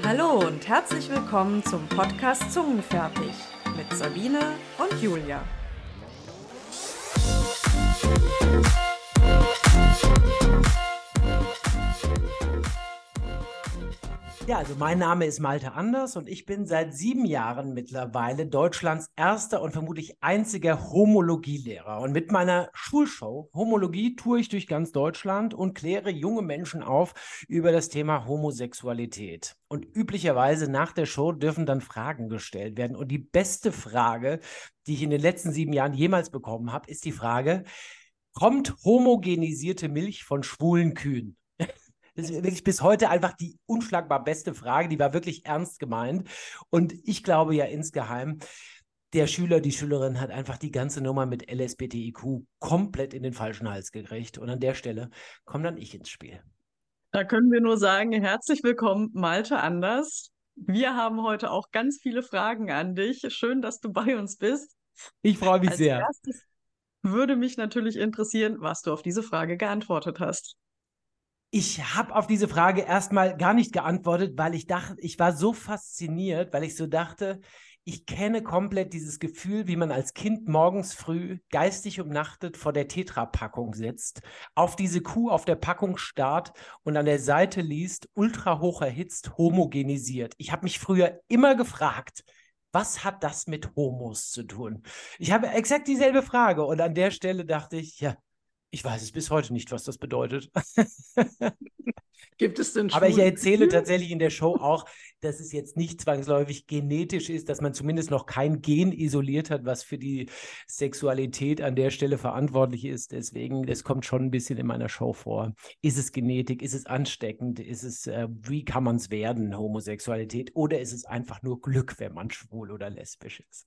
Hallo und herzlich willkommen zum Podcast Zungenfertig mit Sabine und Julia. Ja, also mein Name ist Malte Anders und ich bin seit 7 Jahren mittlerweile Deutschlands erster und vermutlich einziger Homologielehrer. Und mit meiner Schulshow Homologie toure ich durch ganz Deutschland und kläre junge Menschen auf über das Thema Homosexualität. Und üblicherweise nach der Show dürfen dann Fragen gestellt werden. Und die beste Frage, die ich in den letzten 7 Jahren jemals bekommen habe, ist die Frage: Kommt homogenisierte Milch von schwulen Kühen? Das ist wirklich bis heute einfach die unschlagbar beste Frage. Die war wirklich ernst gemeint. Und ich glaube ja insgeheim, der Schüler, die Schülerin hat einfach die ganze Nummer mit LSBTIQ komplett in den falschen Hals gekriegt. Und an der Stelle komme dann ich ins Spiel. Da können wir nur sagen, herzlich willkommen, Malte Anders. Wir haben heute auch ganz viele Fragen an dich. Schön, dass du bei uns bist. Ich freue mich Als sehr. erstes würde mich natürlich interessieren, was du auf diese Frage geantwortet hast. Ich habe auf diese Frage erstmal gar nicht geantwortet, weil ich dachte, ich war so fasziniert, weil ich so dachte, ich kenne komplett dieses Gefühl, wie man als Kind morgens früh geistig umnachtet vor der Tetra-Packung sitzt, auf diese Kuh auf der Packung starrt und an der Seite liest, ultra hoch erhitzt, homogenisiert. Ich habe mich früher immer gefragt, was hat das mit Homos zu tun? Ich habe exakt dieselbe Frage und an der Stelle dachte ich, ja, ich weiß es bis heute nicht, was das bedeutet. Gibt es denn Aber ich schwule erzähle Kühe? tatsächlich in der Show auch, dass es jetzt nicht zwangsläufig genetisch ist, dass man zumindest noch kein Gen isoliert hat, was für die Sexualität an der Stelle verantwortlich ist. Deswegen, das kommt schon ein bisschen in meiner Show vor. Ist es Genetik? Ist es ansteckend? Ist es, wie kann man es werden, Homosexualität? Oder ist es einfach nur Glück, wenn man schwul oder lesbisch ist?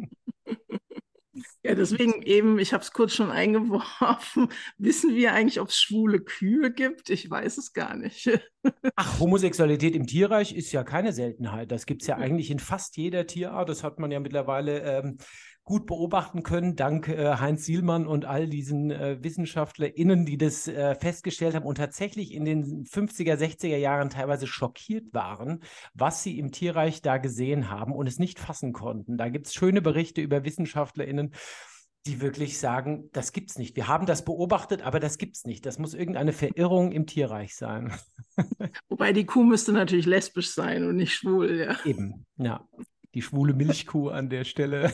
Ja, deswegen eben, ich habe es kurz schon eingeworfen. Wissen wir eigentlich, ob es schwule Kühe gibt? Ich weiß es gar nicht. Ach, Homosexualität im Tierreich ist ja keine Seltenheit. Das gibt es ja eigentlich in fast jeder Tierart. Das hat man ja mittlerweile gut beobachten können, dank Heinz Sielmann und all diesen WissenschaftlerInnen, die das festgestellt haben und tatsächlich in den 50er, 60er Jahren teilweise schockiert waren, was sie im Tierreich da gesehen haben und es nicht fassen konnten. Da gibt es schöne Berichte über WissenschaftlerInnen, die wirklich sagen, das gibt's nicht. Wir haben das beobachtet, aber das gibt's nicht. Das muss irgendeine Verirrung im Tierreich sein. Wobei die Kuh müsste natürlich lesbisch sein und nicht schwul, ja. Eben, ja. Die schwule Milchkuh an der Stelle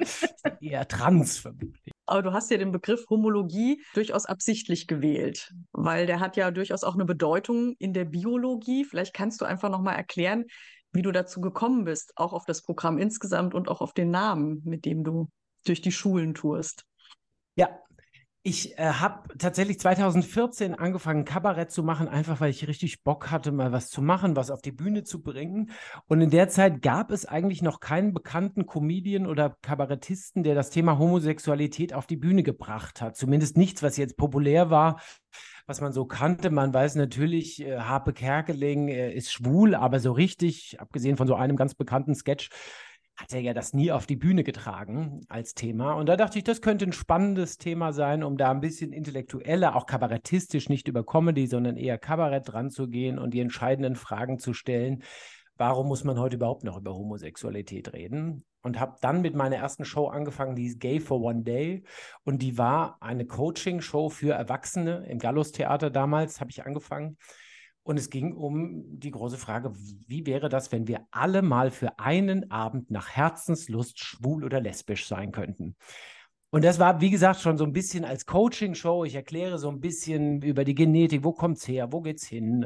eher trans vermutlich. Aber du hast ja den Begriff Homologie durchaus absichtlich gewählt, weil der hat ja durchaus auch eine Bedeutung in der Biologie. Vielleicht kannst du einfach nochmal erklären, wie du dazu gekommen bist, auch auf das Programm insgesamt und auch auf den Namen, mit dem du durch die Schulen tourst. Ja, ich habe tatsächlich 2014 angefangen, Kabarett zu machen, einfach weil ich richtig Bock hatte, mal was zu machen, was auf die Bühne zu bringen. Und in der Zeit gab es eigentlich noch keinen bekannten Comedian oder Kabarettisten, der das Thema Homosexualität auf die Bühne gebracht hat. Zumindest nichts, was jetzt populär war, was man so kannte. Man weiß natürlich, Harpe Kerkeling ist schwul, aber so richtig, abgesehen von so einem ganz bekannten Sketch, hat er ja das nie auf die Bühne getragen als Thema. Und da dachte ich, das könnte ein spannendes Thema sein, um da ein bisschen intellektueller, auch kabarettistisch, nicht über Comedy, sondern eher Kabarett dran zu gehen und die entscheidenden Fragen zu stellen. Warum muss man heute überhaupt noch über Homosexualität reden? Und habe dann mit meiner ersten Show angefangen, die ist Gay for One Day. Und die war eine Coaching-Show für Erwachsene im Gallus-Theater damals, habe ich angefangen. Und es ging um die große Frage, wie wäre das, wenn wir alle mal für einen Abend nach Herzenslust schwul oder lesbisch sein könnten? Und das war, wie gesagt, schon so ein bisschen als Coaching-Show. Ich erkläre so ein bisschen über die Genetik, wo kommt es her, wo geht's hin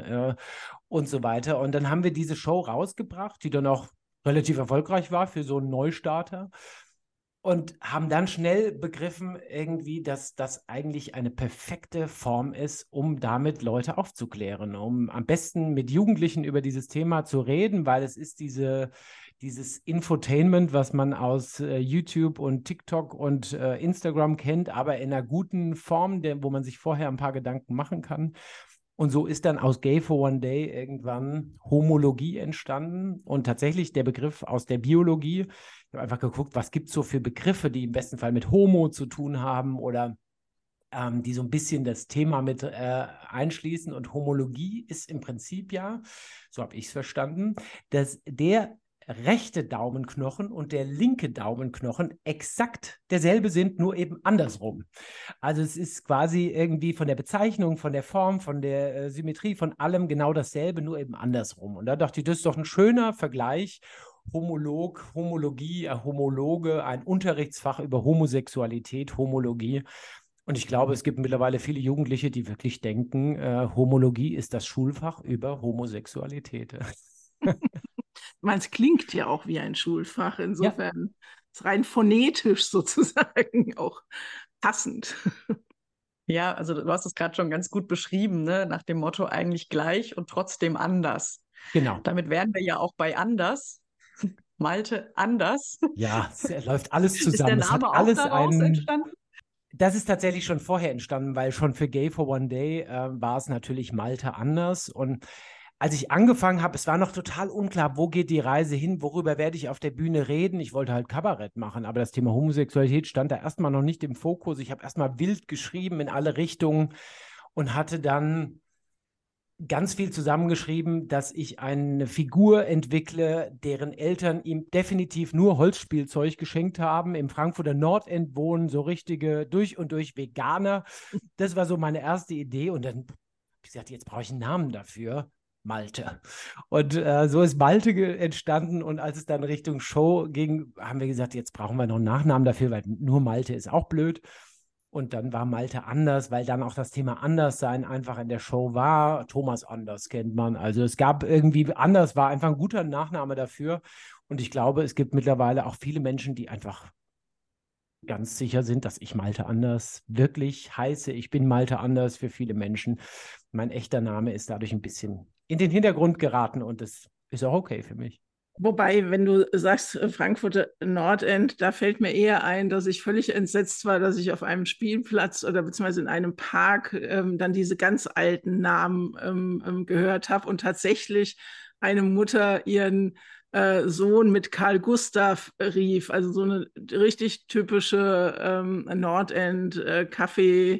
und so weiter. Und dann haben wir diese Show rausgebracht, die dann auch relativ erfolgreich war für so einen Neustarter. Und haben dann schnell begriffen, irgendwie, dass das eigentlich eine perfekte Form ist, um damit Leute aufzuklären, um am besten mit Jugendlichen über dieses Thema zu reden, weil es ist dieses Infotainment, was man aus YouTube und TikTok und Instagram kennt, aber in einer guten Form, wo man sich vorher ein paar Gedanken machen kann. Und so ist dann aus Gay for One Day irgendwann Homologie entstanden und tatsächlich der Begriff aus der Biologie. Ich habe einfach geguckt, was gibt es so für Begriffe, die im besten Fall mit Homo zu tun haben oder die so ein bisschen das Thema mit einschließen. Und Homologie ist im Prinzip ja, so habe ich es verstanden, dass der rechte Daumenknochen und der linke Daumenknochen exakt derselbe sind, nur eben andersrum. Also es ist quasi irgendwie von der Bezeichnung, von der Form, von der Symmetrie, von allem genau dasselbe, nur eben andersrum. Und da dachte ich, das ist doch ein schöner Vergleich. Homologie, Homologe, ein Unterrichtsfach über Homosexualität, Homologie. Und ich glaube, es gibt mittlerweile viele Jugendliche, die wirklich denken, Homologie ist das Schulfach über Homosexualität. Es klingt ja auch wie ein Schulfach, Ja, insofern ist rein phonetisch sozusagen auch passend. Ja, also du hast es gerade schon ganz gut beschrieben, ne? Nach dem Motto eigentlich gleich und trotzdem anders. genau. Damit wären wir ja auch bei anders. Malte anders. Ja, es läuft alles Ist der zusammen. Es hat Name auch alles daraus entstanden? Das ist tatsächlich schon vorher entstanden, weil schon für Gay for One Day war es natürlich Malte anders. Und als ich angefangen habe, es war noch total unklar, wo geht die Reise hin, worüber werde ich auf der Bühne reden. Ich wollte halt Kabarett machen, aber das Thema Homosexualität stand da erstmal noch nicht im Fokus. Ich habe erstmal wild geschrieben in alle Richtungen und hatte dann ganz viel zusammengeschrieben, dass ich eine Figur entwickle, deren Eltern ihm definitiv nur Holzspielzeug geschenkt haben, im Frankfurter Nordend wohnen, so richtige durch und durch Veganer. Das war so meine erste Idee und dann habe ich gesagt, jetzt brauche ich einen Namen dafür. Malte. Und so ist Malte entstanden und als es dann Richtung Show ging, haben wir gesagt, jetzt brauchen wir noch einen Nachnamen dafür, weil nur Malte ist auch blöd. Und dann war Malte anders, weil dann auch das Thema Anderssein einfach in der Show war. Thomas Anders kennt man. Also es gab irgendwie, Anders war einfach ein guter Nachname dafür. Und ich glaube, es gibt mittlerweile auch viele Menschen, die einfach ganz sicher sind, dass ich Malte Anders wirklich heiße. Ich bin Malte Anders für viele Menschen. Mein echter Name ist dadurch ein bisschen in den Hintergrund geraten und das ist auch okay für mich. Wobei, wenn du sagst Frankfurter Nordend, da fällt mir eher ein, dass ich völlig entsetzt war, dass ich auf einem Spielplatz oder beziehungsweise in einem Park dann diese ganz alten Namen gehört habe und tatsächlich eine Mutter ihren Sohn mit Karl Gustav rief. Also so eine richtig typische Nordend-Kaffee.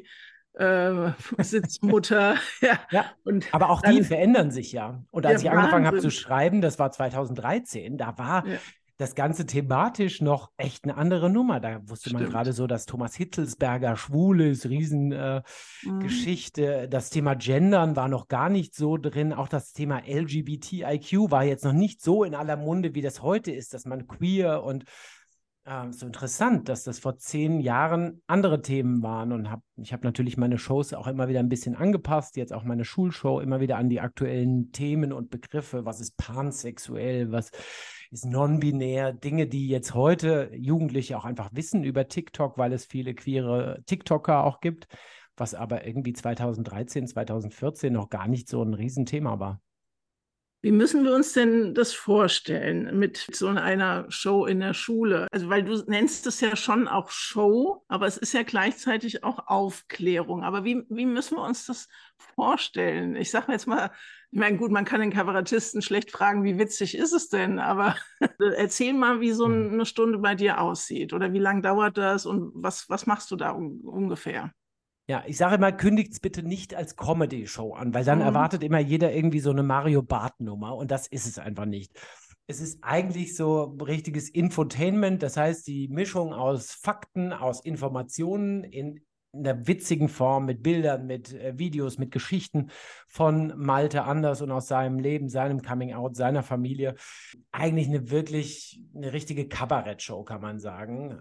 Sitzmutter, ja. Ja, Und aber auch die dann, verändern sich ja. Und als ja, ich angefangen habe zu Wahnsinn. schreiben, das war 2013, da war Ja, das Ganze thematisch noch echt eine andere Nummer. Da wusste man gerade stimmt. so, dass Thomas Hitzelsberger schwul ist, Riesengeschichte. Mhm. Das Thema Gendern war noch gar nicht so drin. Auch das Thema LGBTIQ war jetzt noch nicht so in aller Munde, wie das heute ist, dass man queer und so interessant, dass das vor 10 Jahren andere Themen waren und ich habe natürlich meine Shows auch immer wieder ein bisschen angepasst, jetzt auch meine Schulshow immer wieder an die aktuellen Themen und Begriffe, was ist pansexuell, was ist non-binär, Dinge, die jetzt heute Jugendliche auch einfach wissen über TikTok, weil es viele queere TikToker auch gibt, was aber irgendwie 2013, 2014 noch gar nicht so ein Riesenthema war. Wie müssen wir uns denn das vorstellen mit so einer Show in der Schule? Also, weil du nennst es ja schon auch Show, aber es ist ja gleichzeitig auch Aufklärung. Aber wie müssen wir uns das vorstellen? Ich sage jetzt mal, ich meine, gut, man kann den Kabarettisten schlecht fragen, wie witzig ist es denn? Aber erzähl mal, wie so eine Stunde bei dir aussieht oder wie lange dauert das und was machst du da ungefähr? Ja, ich sage immer, kündigt es bitte nicht als Comedy-Show an, weil dann Mhm. erwartet immer jeder irgendwie so eine Mario Barth-Nummer und das ist es einfach nicht. Es ist eigentlich so richtiges Infotainment, das heißt die Mischung aus Fakten, aus Informationen in einer witzigen Form mit Bildern, mit Videos, mit Geschichten von Malte Anders und aus seinem Leben, seinem Coming-out, seiner Familie. Eigentlich eine richtige Kabarett-Show, kann man sagen.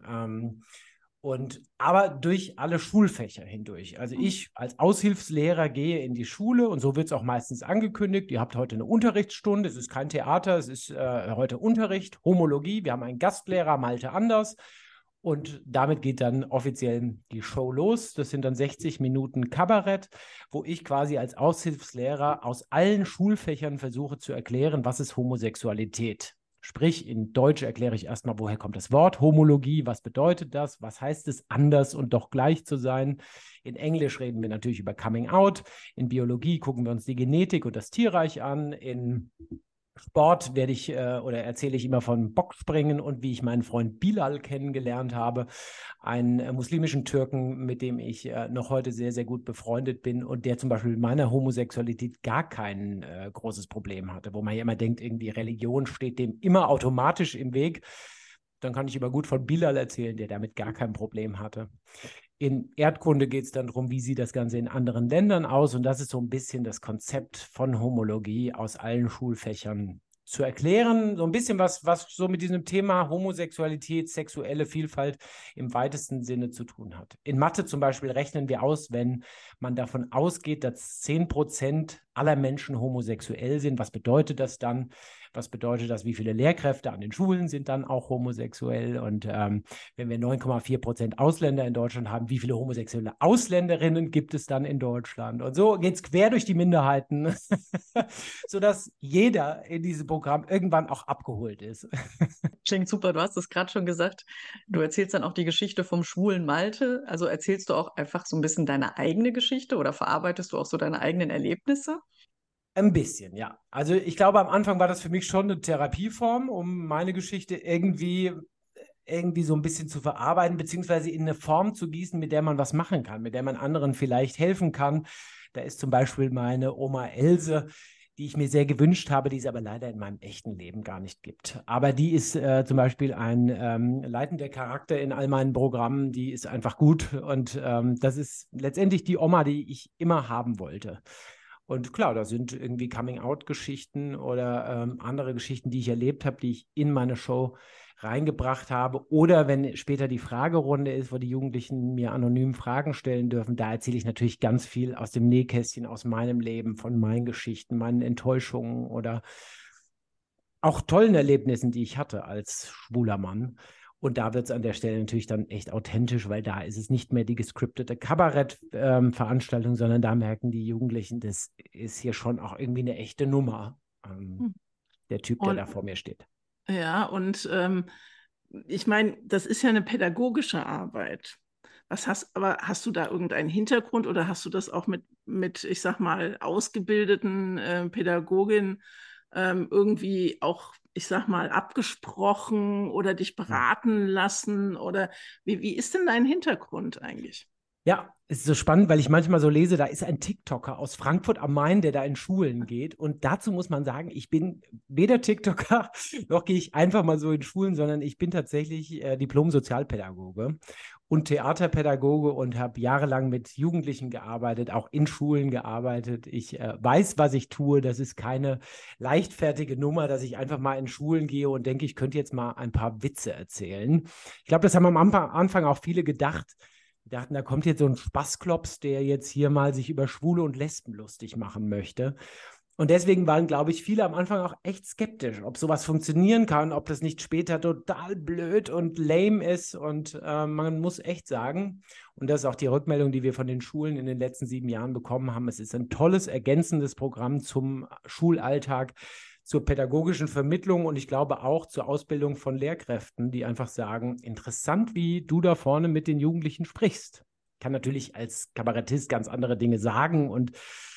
Aber durch alle Schulfächer hindurch. Also ich als Aushilfslehrer gehe in die Schule und so wird es auch meistens angekündigt. Ihr habt heute eine Unterrichtsstunde, es ist kein Theater, es ist heute Unterricht, Homologie. Wir haben einen Gastlehrer, Malte Anders. Und damit geht dann offiziell die Show los. Das sind dann 60 Minuten Kabarett, wo ich quasi als Aushilfslehrer aus allen Schulfächern versuche zu erklären, was ist Homosexualität. Sprich, in Deutsch erkläre ich erstmal, woher kommt das Wort Homologie, was bedeutet das, was heißt es, anders und doch gleich zu sein. In Englisch reden wir natürlich über Coming Out. In Biologie gucken wir uns die Genetik und das Tierreich an. In Sport werde ich oder erzähle ich immer von Bockspringen und wie ich meinen Freund Bilal kennengelernt habe, einen muslimischen Türken, mit dem ich noch heute sehr, sehr gut befreundet bin und der zum Beispiel mit meiner Homosexualität gar kein großes Problem hatte, wo man ja immer denkt, irgendwie Religion steht dem immer automatisch im Weg. Dann kann ich immer gut von Bilal erzählen, der damit gar kein Problem hatte. In Erdkunde geht es dann darum, wie sieht das Ganze in anderen Ländern aus. Und das ist so ein bisschen das Konzept von Homologie aus allen Schulfächern zu erklären. So ein bisschen was so mit diesem Thema Homosexualität, sexuelle Vielfalt im weitesten Sinne zu tun hat. In Mathe zum Beispiel rechnen wir aus, wenn man davon ausgeht, dass 10% aller Menschen homosexuell sind. Was bedeutet das dann? Was bedeutet das? Wie viele Lehrkräfte an den Schulen sind dann auch homosexuell? Und wenn wir 9,4% Ausländer in Deutschland haben, wie viele homosexuelle Ausländerinnen gibt es dann in Deutschland? Und so geht es quer durch die Minderheiten, sodass jeder in diesem Programm irgendwann auch abgeholt ist. Klingt super, du hast es gerade schon gesagt. Du erzählst dann auch die Geschichte vom schwulen Malte. Also erzählst du auch einfach so ein bisschen deine eigene Geschichte oder verarbeitest du auch so deine eigenen Erlebnisse? Ein bisschen, ja. Also ich glaube, am Anfang war das für mich schon eine Therapieform, um meine Geschichte irgendwie so ein bisschen zu verarbeiten, beziehungsweise in eine Form zu gießen, mit der man was machen kann, mit der man anderen vielleicht helfen kann. Da ist zum Beispiel meine Oma Else, die ich mir sehr gewünscht habe, die es aber leider in meinem echten Leben gar nicht gibt. Aber die ist zum Beispiel ein leitender Charakter in all meinen Programmen, die ist einfach gut und das ist letztendlich die Oma, die ich immer haben wollte. Und klar, da sind irgendwie Coming-out-Geschichten oder andere Geschichten, die ich erlebt habe, die ich in meine Show reingebracht habe. Oder wenn später die Fragerunde ist, wo die Jugendlichen mir anonym Fragen stellen dürfen, da erzähle ich natürlich ganz viel aus dem Nähkästchen, aus meinem Leben, von meinen Geschichten, meinen Enttäuschungen oder auch tollen Erlebnissen, die ich hatte als schwuler Mann. Und da wird es an der Stelle natürlich dann echt authentisch, weil da ist es nicht mehr die gescriptete Kabarett-Veranstaltung, sondern da merken die Jugendlichen, das ist hier schon auch irgendwie eine echte Nummer, der Typ, der da vor mir steht. Ja, und ich meine, das ist ja eine pädagogische Arbeit. Aber hast du da irgendeinen Hintergrund oder hast du das auch mit ich sag mal, ausgebildeten Pädagoginnen irgendwie auch, ich sag mal, abgesprochen oder dich beraten lassen? Oder wie ist denn dein Hintergrund eigentlich? Ja, es ist so spannend, weil ich manchmal so lese, da ist ein TikToker aus Frankfurt am Main, der da in Schulen geht. Und dazu muss man sagen, ich bin weder TikToker, noch gehe ich einfach mal so in Schulen, sondern ich bin tatsächlich Diplom-Sozialpädagoge und Theaterpädagoge und habe jahrelang mit Jugendlichen gearbeitet, auch in Schulen gearbeitet. Ich weiß, was ich tue. Das ist keine leichtfertige Nummer, dass ich einfach mal in Schulen gehe und denke, ich könnte jetzt mal ein paar Witze erzählen. Ich glaube, das haben am Anfang auch viele gedacht. Die dachten, da kommt jetzt so ein Spaßklops, der jetzt hier mal sich über Schwule und Lesben lustig machen möchte. Und deswegen waren, glaube ich, viele am Anfang auch echt skeptisch, ob sowas funktionieren kann, ob das nicht später total blöd und lame ist. Und man muss echt sagen, und das ist auch die Rückmeldung, die wir von den Schulen in den letzten 7 Jahren bekommen haben, es ist ein tolles, ergänzendes Programm zum Schulalltag, zur pädagogischen Vermittlung und ich glaube auch zur Ausbildung von Lehrkräften, die einfach sagen, interessant, wie du da vorne mit den Jugendlichen sprichst. Ich kann natürlich als Kabarettist ganz andere Dinge sagen und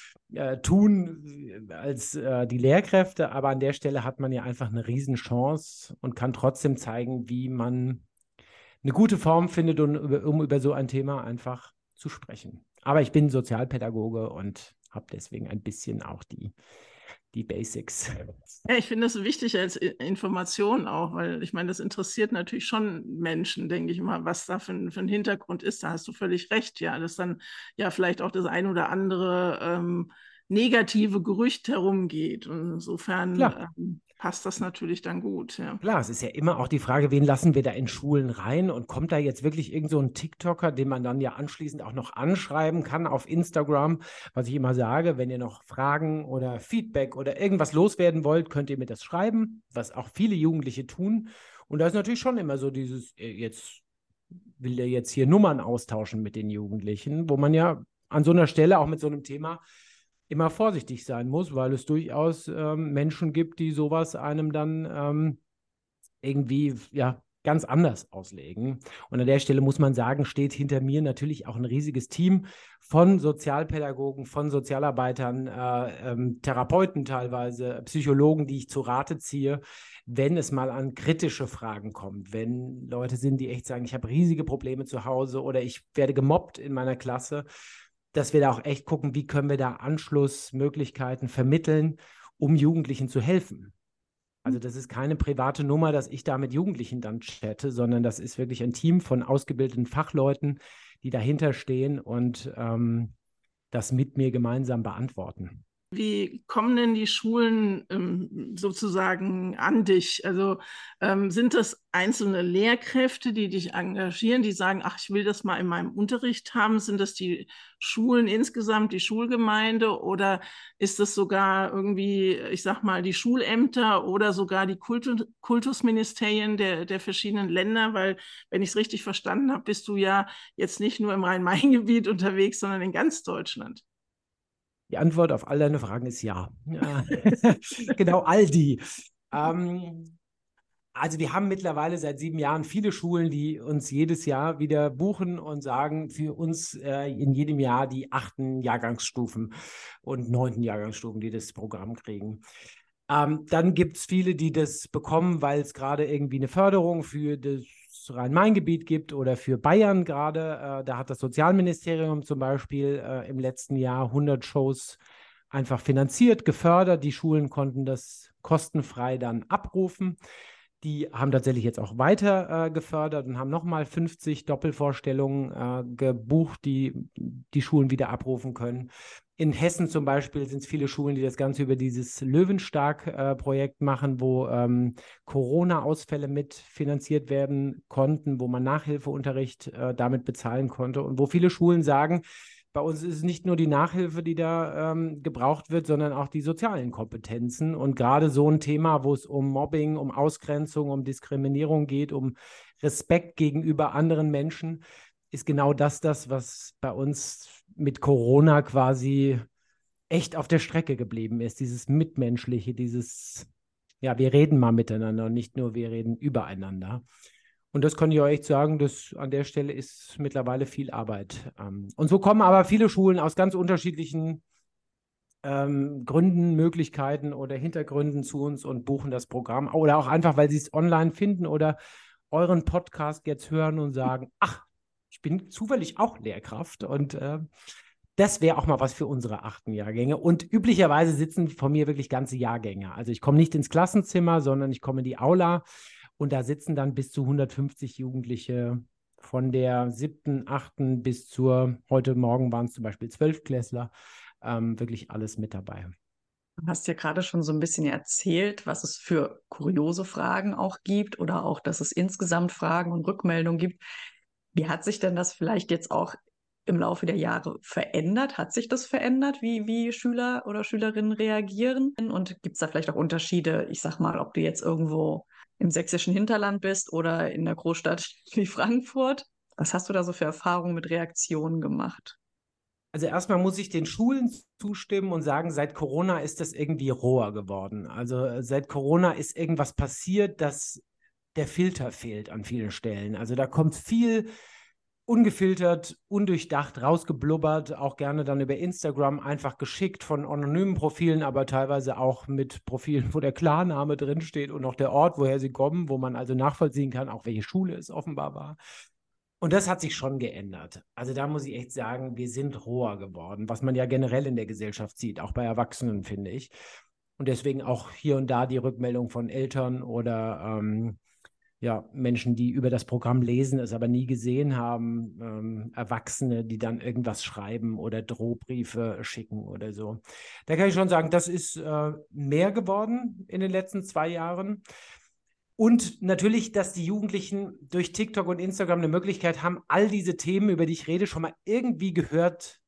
tun als die Lehrkräfte, aber an der Stelle hat man ja einfach eine Riesenchance und kann trotzdem zeigen, wie man eine gute Form findet, um über so ein Thema einfach zu sprechen. Aber ich bin Sozialpädagoge und habe deswegen ein bisschen auch die Basics. Ja, ich finde das wichtig als Information auch, weil ich meine, das interessiert natürlich schon Menschen, denke ich mal, was da für ein Hintergrund ist. Da hast du völlig recht, ja, dass dann ja vielleicht auch das ein oder andere negative Gerücht herumgeht. Und insofern passt das natürlich dann gut, ja. Klar, es ist ja immer auch die Frage, wen lassen wir da in Schulen rein und kommt da jetzt wirklich irgend so ein TikToker, den man dann ja anschließend auch noch anschreiben kann auf Instagram, was ich immer sage, wenn ihr noch Fragen oder Feedback oder irgendwas loswerden wollt, könnt ihr mir das schreiben, was auch viele Jugendliche tun. Und da ist natürlich schon immer so dieses, jetzt will der jetzt hier Nummern austauschen mit den Jugendlichen, wo man ja an so einer Stelle auch mit so einem Thema immer vorsichtig sein muss, weil es durchaus Menschen gibt, die sowas einem dann irgendwie ja ganz anders auslegen. Und an der Stelle muss man sagen, steht hinter mir natürlich auch ein riesiges Team von Sozialpädagogen, von Sozialarbeitern, Therapeuten teilweise, Psychologen, die ich zu Rate ziehe, wenn es mal an kritische Fragen kommt. Wenn Leute sind, die echt sagen, ich habe riesige Probleme zu Hause oder ich werde gemobbt in meiner Klasse, dass wir da auch echt gucken, wie können wir da Anschlussmöglichkeiten vermitteln, um Jugendlichen zu helfen. Also das ist keine private Nummer, dass ich da mit Jugendlichen dann chatte, sondern das ist wirklich ein Team von ausgebildeten Fachleuten, die dahinter stehen und das mit mir gemeinsam beantworten. Wie kommen denn die Schulen sozusagen an dich? Also sind das einzelne Lehrkräfte, die dich engagieren, die sagen, ach, ich will das mal in meinem Unterricht haben? Sind das die Schulen insgesamt, die Schulgemeinde oder ist das sogar irgendwie, ich sag mal, die Schulämter oder sogar die Kultusministerien der verschiedenen Länder? Weil, wenn ich es richtig verstanden habe, bist du ja jetzt nicht nur im Rhein-Main-Gebiet unterwegs, sondern in ganz Deutschland. Die Antwort auf all deine Fragen ist ja. Genau, all die. Also wir haben mittlerweile seit 7 Jahren viele Schulen, die uns jedes Jahr wieder buchen und sagen, für uns in jedem Jahr die 8. Jahrgangsstufen und 9. Jahrgangsstufen, die das Programm kriegen. Dann gibt es viele, die das bekommen, weil es gerade irgendwie eine Förderung für das Rhein-Main-Gebiet gibt oder für Bayern gerade. Da hat das Sozialministerium zum Beispiel im letzten Jahr 100 Shows einfach finanziert, gefördert. Die Schulen konnten das kostenfrei dann abrufen. Die haben tatsächlich jetzt auch weiter gefördert und haben nochmal 50 Doppelvorstellungen gebucht, die die Schulen wieder abrufen können. In Hessen zum Beispiel sind es viele Schulen, die das Ganze über dieses Löwenstark-Projekt machen, wo Corona-Ausfälle mitfinanziert werden konnten, wo man Nachhilfeunterricht damit bezahlen konnte und wo viele Schulen sagen, bei uns ist es nicht nur die Nachhilfe, die da gebraucht wird, sondern auch die sozialen Kompetenzen. Und gerade so ein Thema, wo es um Mobbing, um Ausgrenzung, um Diskriminierung geht, um Respekt gegenüber anderen Menschen, ist genau das, was bei uns mit Corona quasi echt auf der Strecke geblieben ist. Dieses Mitmenschliche, dieses, ja, wir reden mal miteinander und nicht nur wir reden übereinander. Und das kann ich euch echt sagen, dass an der Stelle ist mittlerweile viel Arbeit. Und so kommen aber viele Schulen aus ganz unterschiedlichen Gründen, Möglichkeiten oder Hintergründen zu uns und buchen das Programm. Oder auch einfach, weil sie es online finden oder euren Podcast jetzt hören und sagen, ach, ich bin zufällig auch Lehrkraft und das wäre auch mal was für unsere 8. Jahrgänge. Und üblicherweise sitzen vor mir wirklich ganze Jahrgänge. Also ich komme nicht ins Klassenzimmer, sondern ich komme in die Aula. Und da sitzen dann bis zu 150 Jugendliche von der 7., 8. bis zur, heute Morgen waren es zum Beispiel 12-Klässler, wirklich alles mit dabei. Du hast ja gerade schon so ein bisschen erzählt, was es für kuriose Fragen auch gibt oder auch, dass es insgesamt Fragen und Rückmeldungen gibt. Wie hat sich denn das vielleicht jetzt auch im Laufe der Jahre verändert? Hat sich das verändert, wie Schüler oder Schülerinnen reagieren? Und gibt es da vielleicht auch Unterschiede, ich sag mal, ob du jetzt irgendwo im sächsischen Hinterland bist oder in der Großstadt wie Frankfurt? Was hast du da so für Erfahrungen mit Reaktionen gemacht? Also erstmal muss ich den Schulen zustimmen und sagen, seit Corona ist das irgendwie roher geworden. Also seit Corona ist irgendwas passiert, dass der Filter fehlt an vielen Stellen. Also da kommt viel ungefiltert, undurchdacht, rausgeblubbert, auch gerne dann über Instagram einfach geschickt von anonymen Profilen, aber teilweise auch mit Profilen, wo der Klarname drinsteht und auch der Ort, woher sie kommen, wo man also nachvollziehen kann, auch welche Schule es offenbar war. Und das hat sich schon geändert. Also da muss ich echt sagen, wir sind roher geworden, was man ja generell in der Gesellschaft sieht, auch bei Erwachsenen, finde ich. Und deswegen auch hier und da die Rückmeldung von Eltern oder ja, Menschen, die über das Programm lesen, es aber nie gesehen haben, Erwachsene, die dann irgendwas schreiben oder Drohbriefe schicken oder so. Da kann ich schon sagen, das ist mehr geworden in den letzten 2 Jahren. Und natürlich, dass die Jugendlichen durch TikTok und Instagram eine Möglichkeit haben, all diese Themen, über die ich rede, schon mal irgendwie gehört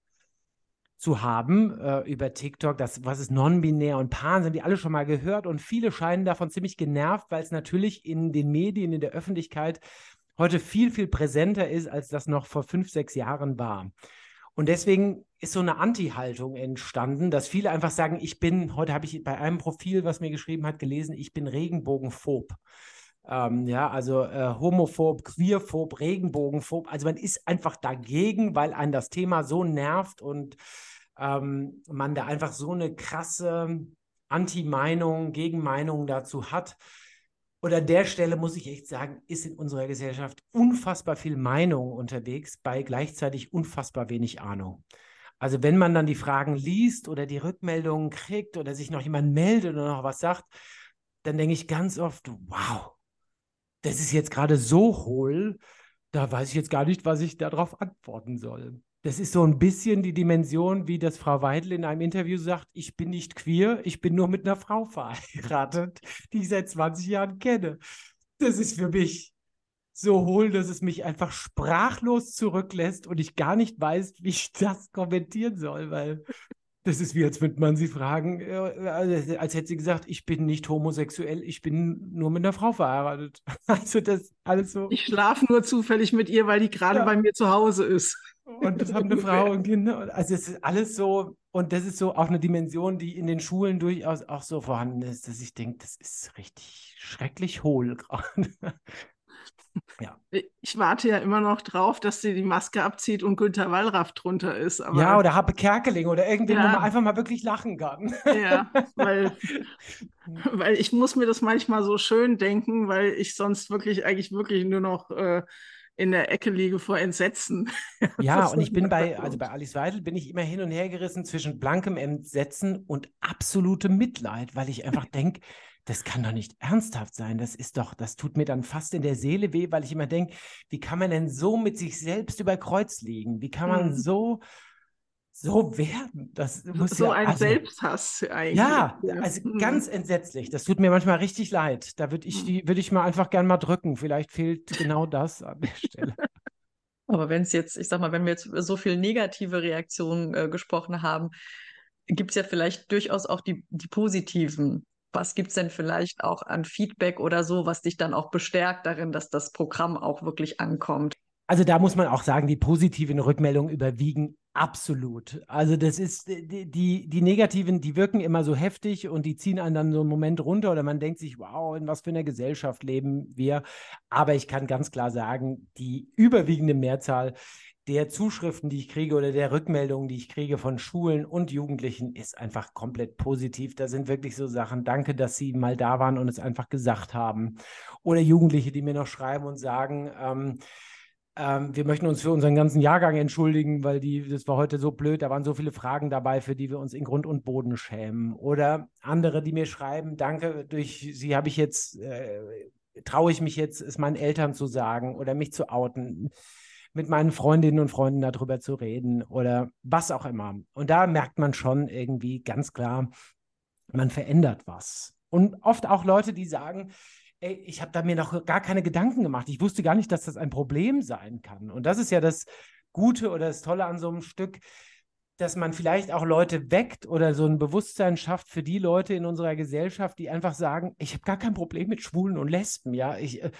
zu haben über TikTok. Was ist non-binär und Pan, sind die alle schon mal gehört. Und viele scheinen davon ziemlich genervt, weil es natürlich in den Medien, in der Öffentlichkeit heute viel, viel präsenter ist, als das noch vor 5, 6 Jahren war. Und deswegen ist so eine Anti-Haltung entstanden, dass viele einfach sagen, heute habe ich bei einem Profil, was mir geschrieben hat, gelesen, ich bin regenbogenphob. Also homophob, queerphob, regenbogenphob. Also man ist einfach dagegen, weil einen das Thema so nervt und man da einfach so eine krasse Anti-Meinung, Gegenmeinung dazu hat. Und an der Stelle muss ich echt sagen, ist in unserer Gesellschaft unfassbar viel Meinung unterwegs, bei gleichzeitig unfassbar wenig Ahnung. Also wenn man dann die Fragen liest oder die Rückmeldungen kriegt oder sich noch jemand meldet oder noch was sagt, dann denke ich ganz oft, wow, das ist jetzt gerade so hohl, da weiß ich jetzt gar nicht, was ich darauf antworten soll. Das ist so ein bisschen die Dimension, wie das Frau Weidel in einem Interview sagt, ich bin nicht queer, ich bin nur mit einer Frau verheiratet, die ich seit 20 Jahren kenne. Das ist für mich so hohl, dass es mich einfach sprachlos zurücklässt und ich gar nicht weiß, wie ich das kommentieren soll, weil das ist wie, als würde man sie fragen, als hätte sie gesagt, ich bin nicht homosexuell, ich bin nur mit einer Frau verheiratet. Also das alles so. Ich schlafe nur zufällig mit ihr, weil die gerade bei mir zu Hause ist. Und das haben eine Frau und Kinder. Also es ist alles so, und das ist so auch eine Dimension, die in den Schulen durchaus auch so vorhanden ist, dass ich denke, das ist richtig schrecklich hohl gerade. Ja. Ich warte ja immer noch drauf, dass sie die Maske abzieht und Günter Wallraff drunter ist. Aber Ja, oder Happe Kerkeling oder irgendwen, Ja. wo man einfach mal wirklich lachen kann. ja, weil ich muss mir das manchmal so schön denken, weil ich sonst eigentlich wirklich nur noch in der Ecke liege vor Entsetzen. Ja, Das und ich bin ist bei Alice Weidel bin ich immer hin und her gerissen zwischen blankem Entsetzen und absolutem Mitleid, weil ich einfach denke, das kann doch nicht ernsthaft sein. Das tut mir dann fast in der Seele weh, weil ich immer denke, wie kann man denn so mit sich selbst über Kreuz liegen? Wie kann man so werden? Das muss so ja, ein also, Selbsthass eigentlich. ja, also ganz entsetzlich. Das tut mir manchmal richtig leid. Da würde ich mal einfach gern mal drücken. Vielleicht fehlt genau das an der Stelle. Aber wenn es jetzt, ich sag mal, wenn wir jetzt über so viel negative Reaktionen gesprochen haben, gibt es ja vielleicht durchaus auch die positiven. Was gibt es denn vielleicht auch an Feedback oder so, was dich dann auch bestärkt darin, dass das Programm auch wirklich ankommt? Also da muss man auch sagen, die positiven Rückmeldungen überwiegen absolut. Also das ist, die negativen, die wirken immer so heftig und die ziehen einen dann so einen Moment runter oder man denkt sich, wow, in was für einer Gesellschaft leben wir. Aber ich kann ganz klar sagen, die überwiegende Mehrzahl der Zuschriften, die ich kriege oder der Rückmeldungen, die ich kriege von Schulen und Jugendlichen, ist einfach komplett positiv. Da sind wirklich so Sachen, danke, dass Sie mal da waren und es einfach gesagt haben. Oder Jugendliche, die mir noch schreiben und sagen, wir möchten uns für unseren ganzen Jahrgang entschuldigen, weil das war heute so blöd, da waren so viele Fragen dabei, für die wir uns in Grund und Boden schämen. Oder andere, die mir schreiben, danke, durch Sie habe ich jetzt, traue ich mich jetzt, es meinen Eltern zu sagen oder mich zu outen, mit meinen Freundinnen und Freunden darüber zu reden oder was auch immer. Und da merkt man schon irgendwie ganz klar, man verändert was. Und oft auch Leute, die sagen, ey, ich habe da mir noch gar keine Gedanken gemacht. Ich wusste gar nicht, dass das ein Problem sein kann. Und das ist ja das Gute oder das Tolle an so einem Stück, dass man vielleicht auch Leute weckt oder so ein Bewusstsein schafft für die Leute in unserer Gesellschaft, die einfach sagen, ich habe gar kein Problem mit Schwulen und Lesben, ja.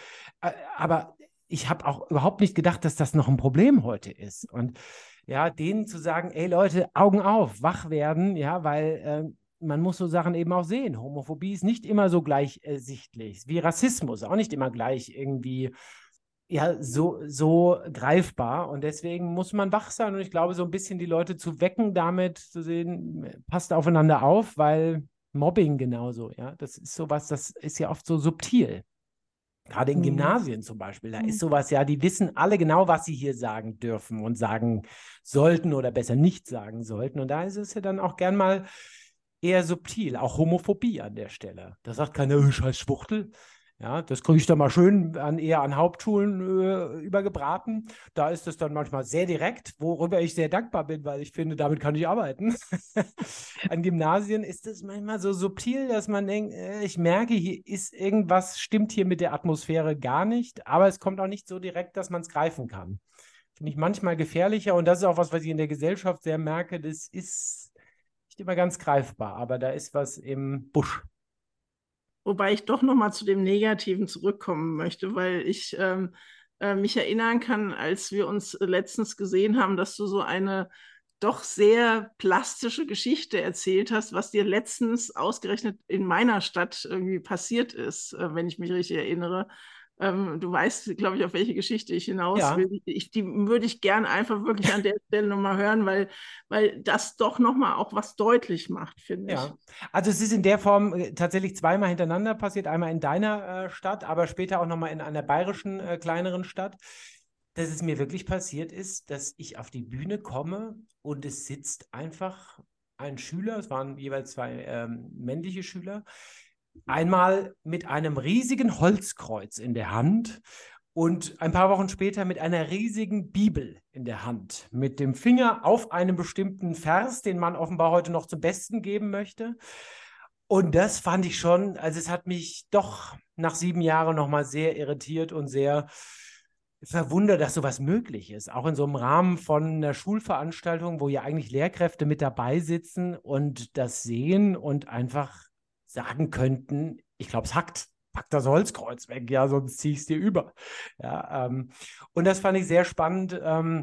Aber ich habe auch überhaupt nicht gedacht, dass das noch ein Problem heute ist. Und ja, denen zu sagen, ey Leute, Augen auf, wach werden, ja, weil man muss so Sachen eben auch sehen. Homophobie ist nicht immer so gleich sichtlich, wie Rassismus, auch nicht immer gleich irgendwie ja, so greifbar. Und deswegen muss man wach sein. Und ich glaube, so ein bisschen die Leute zu wecken, damit zu sehen, passt aufeinander auf, weil Mobbing genauso, ja, das ist sowas, das ist ja oft so subtil. Gerade in Gymnasien zum Beispiel, da ist sowas ja, die wissen alle genau, was sie hier sagen dürfen und sagen sollten oder besser nicht sagen sollten. Und da ist es ja dann auch gern mal eher subtil, auch Homophobie an der Stelle. Da sagt keiner, scheiß Schwuchtel. Ja, das kriege ich dann mal schön eher an Hauptschulen übergebraten. Da ist es dann manchmal sehr direkt, worüber ich sehr dankbar bin, weil ich finde, damit kann ich arbeiten. An Gymnasien ist es manchmal so subtil, dass man denkt, ich merke, hier ist irgendwas, stimmt hier mit der Atmosphäre gar nicht, aber es kommt auch nicht so direkt, dass man es greifen kann. Finde ich manchmal gefährlicher und das ist auch was ich in der Gesellschaft sehr merke, das ist nicht immer ganz greifbar, aber da ist was im Busch. Wobei ich doch nochmal zu dem Negativen zurückkommen möchte, weil ich mich erinnern kann, als wir uns letztens gesehen haben, dass du so eine doch sehr plastische Geschichte erzählt hast, was dir letztens ausgerechnet in meiner Stadt irgendwie passiert ist, wenn ich mich richtig erinnere. Du weißt, glaube ich, auf welche Geschichte ich hinaus Ja. will. Die würde ich gern einfach wirklich an der Stelle nochmal hören, weil das doch nochmal auch was deutlich macht, finde ich. Ja, also es ist in der Form tatsächlich zweimal hintereinander passiert, einmal in deiner Stadt, aber später auch nochmal in einer bayerischen kleineren Stadt, dass es mir wirklich passiert ist, dass ich auf die Bühne komme und es sitzt einfach ein Schüler, es waren jeweils zwei männliche Schüler, einmal mit einem riesigen Holzkreuz in der Hand und ein paar Wochen später mit einer riesigen Bibel in der Hand, mit dem Finger auf einem bestimmten Vers, den man offenbar heute noch zum Besten geben möchte. Und das fand ich schon, also es hat mich doch nach 7 Jahren nochmal sehr irritiert und sehr verwundert, dass sowas möglich ist. Auch in so einem Rahmen von einer Schulveranstaltung, wo ja eigentlich Lehrkräfte mit dabei sitzen und das sehen und einfach sagen könnten, ich glaube, es hackt. Pack das Holzkreuz weg, ja, sonst ziehe ich es dir über. Ja, und das fand ich sehr spannend,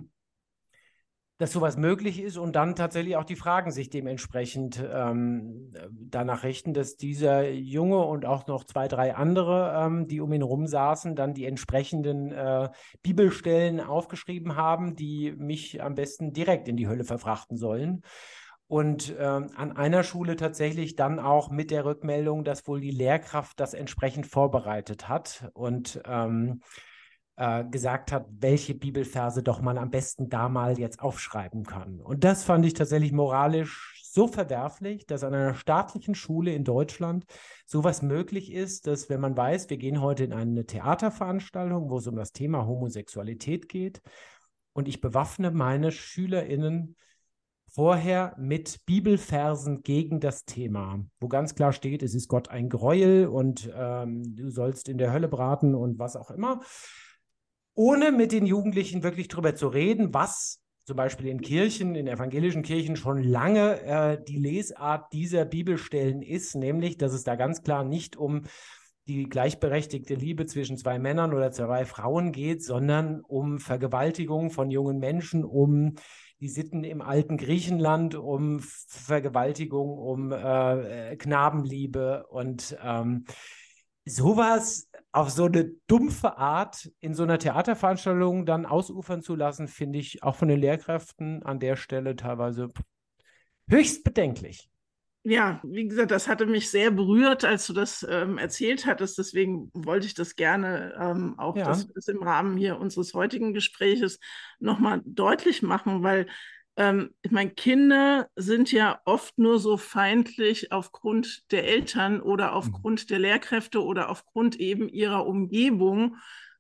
dass sowas möglich ist und dann tatsächlich auch die Fragen sich dementsprechend danach richten, dass dieser Junge und auch noch 2, 3 andere, die um ihn rum saßen, dann die entsprechenden Bibelstellen aufgeschrieben haben, die mich am besten direkt in die Hölle verfrachten sollen. Und an einer Schule tatsächlich dann auch mit der Rückmeldung, dass wohl die Lehrkraft das entsprechend vorbereitet hat und gesagt hat, welche Bibelverse doch man am besten da mal jetzt aufschreiben kann. Und das fand ich tatsächlich moralisch so verwerflich, dass an einer staatlichen Schule in Deutschland sowas möglich ist, dass wenn man weiß, wir gehen heute in eine Theaterveranstaltung, wo es um das Thema Homosexualität geht und ich bewaffne meine SchülerInnen vorher mit Bibelversen gegen das Thema, wo ganz klar steht, es ist Gott ein Gräuel und du sollst in der Hölle braten und was auch immer, ohne mit den Jugendlichen wirklich drüber zu reden, was zum Beispiel in Kirchen, in evangelischen Kirchen schon lange die Lesart dieser Bibelstellen ist, nämlich, dass es da ganz klar nicht um die gleichberechtigte Liebe zwischen 2 Männern oder 2 Frauen geht, sondern um Vergewaltigung von jungen Menschen, um die Sitten im alten Griechenland, um Vergewaltigung, um Knabenliebe und sowas auf so eine dumpfe Art in so einer Theaterveranstaltung dann ausufern zu lassen, finde ich auch von den Lehrkräften an der Stelle teilweise höchst bedenklich. Ja, wie gesagt, das hatte mich sehr berührt, als du das erzählt hattest. Deswegen wollte ich das gerne auch das im Rahmen hier unseres heutigen Gespräches nochmal deutlich machen, weil ich meine, Kinder sind ja oft nur so feindlich aufgrund der Eltern oder aufgrund der Lehrkräfte oder aufgrund eben ihrer Umgebung,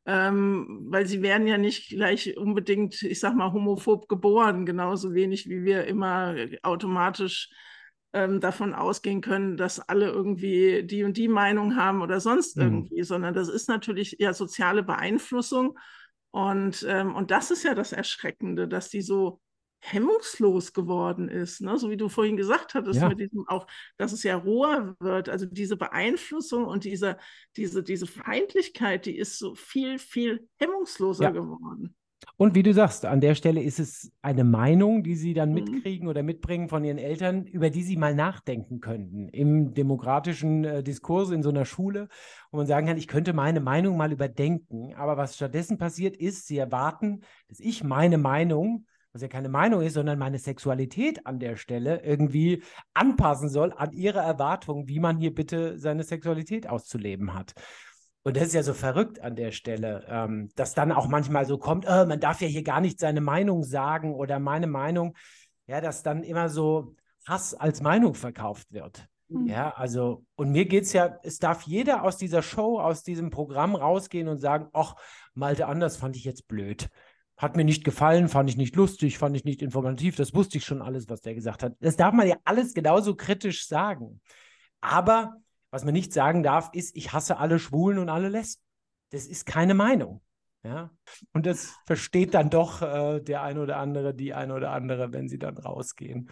weil sie werden ja nicht gleich unbedingt, ich sag mal, homophob geboren, genauso wenig wie wir immer automatisch davon ausgehen können, dass alle irgendwie die und die Meinung haben oder sonst irgendwie, sondern das ist natürlich ja soziale Beeinflussung und das ist ja das Erschreckende, dass die so hemmungslos geworden ist, ne? So wie du vorhin gesagt hattest, mit diesem auch, dass es ja roher wird, also diese Beeinflussung und diese Feindlichkeit, die ist so viel, viel hemmungsloser geworden. Und wie du sagst, an der Stelle ist es eine Meinung, die sie dann mitkriegen oder mitbringen von ihren Eltern, über die sie mal nachdenken könnten im demokratischen Diskurs in so einer Schule, wo man sagen kann, ich könnte meine Meinung mal überdenken. Aber was stattdessen passiert ist, sie erwarten, dass ich meine Meinung, was ja keine Meinung ist, sondern meine Sexualität an der Stelle irgendwie anpassen soll an ihre Erwartungen, wie man hier bitte seine Sexualität auszuleben hat. Und das ist ja so verrückt an der Stelle, dass dann auch manchmal so kommt, man darf ja hier gar nicht seine Meinung sagen oder meine Meinung, ja, dass dann immer so Hass als Meinung verkauft wird. Ja, also, und mir geht es ja, es darf jeder aus dieser Show, aus diesem Programm rausgehen und sagen, ach, Malte Anders fand ich jetzt blöd. Hat mir nicht gefallen, fand ich nicht lustig, fand ich nicht informativ, das wusste ich schon alles, was der gesagt hat. Das darf man ja alles genauso kritisch sagen. Aber was man nicht sagen darf, ist, ich hasse alle Schwulen und alle Lesben. Das ist keine Meinung. Ja? Und das versteht dann doch der ein oder andere, die ein oder andere, wenn sie dann rausgehen.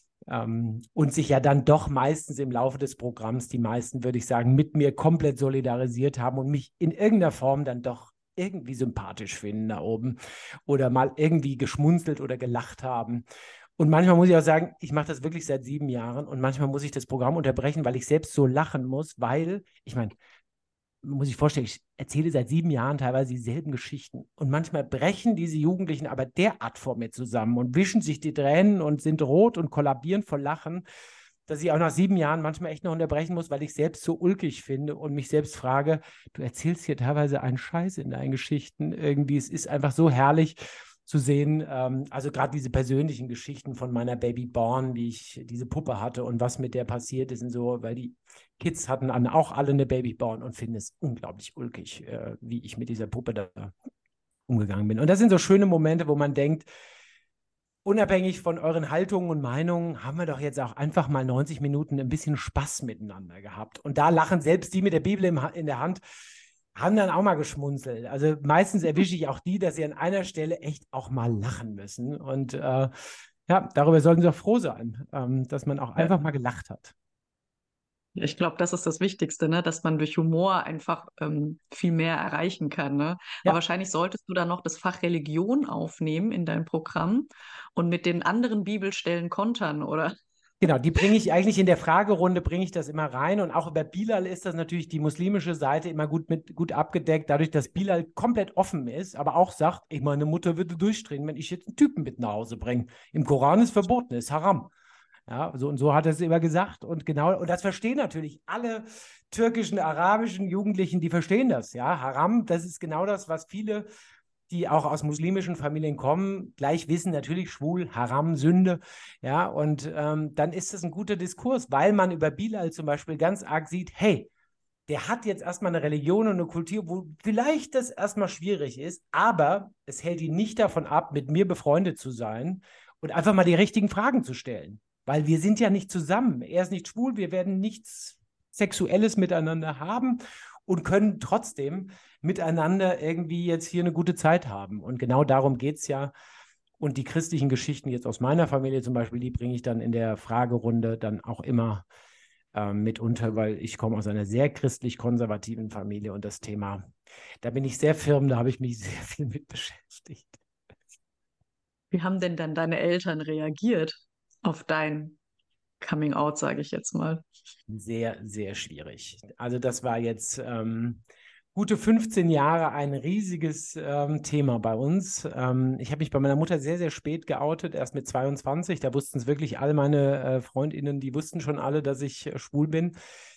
Und sich ja dann doch meistens im Laufe des Programms, die meisten, würde ich sagen, mit mir komplett solidarisiert haben und mich in irgendeiner Form dann doch irgendwie sympathisch finden da oben oder mal irgendwie geschmunzelt oder gelacht haben. Und manchmal muss ich auch sagen, ich mache das wirklich seit 7 Jahren und manchmal muss ich das Programm unterbrechen, weil ich selbst so lachen muss, weil, ich meine, muss ich vorstellen, ich erzähle seit 7 Jahren teilweise dieselben Geschichten. Und manchmal brechen diese Jugendlichen aber derart vor mir zusammen und wischen sich die Tränen und sind rot und kollabieren vor Lachen, dass ich auch nach 7 Jahren manchmal echt noch unterbrechen muss, weil ich selbst so ulkig finde und mich selbst frage, du erzählst hier teilweise einen Scheiß in deinen Geschichten. Irgendwie, es ist einfach so herrlich zu sehen, also gerade diese persönlichen Geschichten von meiner Baby Born, wie ich diese Puppe hatte und was mit der passiert ist und so, weil die Kids hatten auch alle eine Baby Born und finden es unglaublich ulkig, wie ich mit dieser Puppe da umgegangen bin. Und das sind so schöne Momente, wo man denkt, unabhängig von euren Haltungen und Meinungen, haben wir doch jetzt auch einfach mal 90 Minuten ein bisschen Spaß miteinander gehabt. Und da lachen selbst die mit der Bibel in der Hand, haben dann auch mal geschmunzelt. Also meistens erwische ich auch die, dass sie an einer Stelle echt auch mal lachen müssen. Und ja, darüber sollten sie auch froh sein, dass man auch einfach mal gelacht hat. Ich glaube, das ist das Wichtigste, ne? Dass man durch Humor einfach viel mehr erreichen kann. Ne? Aber Ja. wahrscheinlich solltest du dann noch das Fach Religion aufnehmen in dein Programm und mit den anderen Bibelstellen kontern, oder? Genau, die bringe ich eigentlich in der Fragerunde, bringe ich das immer rein. Und auch über Bilal ist das natürlich die muslimische Seite immer gut abgedeckt, dadurch, dass Bilal komplett offen ist, aber auch sagt, meine Mutter würde durchdrehen, wenn ich jetzt einen Typen mit nach Hause bringe. Im Koran ist verboten, ist Haram. Ja, so und so hat er es immer gesagt. Und genau, und das verstehen natürlich alle türkischen, arabischen Jugendlichen, die verstehen das. Ja, Haram, das ist genau das, was viele, die auch aus muslimischen Familien kommen, gleich wissen, natürlich schwul, Haram, Sünde. Ja, und dann ist das ein guter Diskurs, weil man über Bilal zum Beispiel ganz arg sieht, hey, der hat jetzt erstmal eine Religion und eine Kultur, wo vielleicht das erstmal schwierig ist, aber es hält ihn nicht davon ab, mit mir befreundet zu sein und einfach mal die richtigen Fragen zu stellen. Weil wir sind ja nicht zusammen. Er ist nicht schwul, wir werden nichts Sexuelles miteinander haben und können trotzdem miteinander irgendwie jetzt hier eine gute Zeit haben. Und genau darum geht es ja. Und die christlichen Geschichten jetzt aus meiner Familie zum Beispiel, die bringe ich dann in der Fragerunde dann auch immer mit unter, weil ich komme aus einer sehr christlich-konservativen Familie und das Thema, da bin ich sehr firm, da habe ich mich sehr viel mit beschäftigt. Wie haben denn dann deine Eltern reagiert auf dein Coming Out, sage ich jetzt mal? Sehr, sehr schwierig. Also das war jetzt gute 15 Jahre ein riesiges Thema bei uns. Ich habe mich bei meiner Mutter sehr, sehr spät geoutet, erst mit 22. Da wussten es wirklich alle meine Freundinnen, die wussten schon alle, dass ich schwul bin.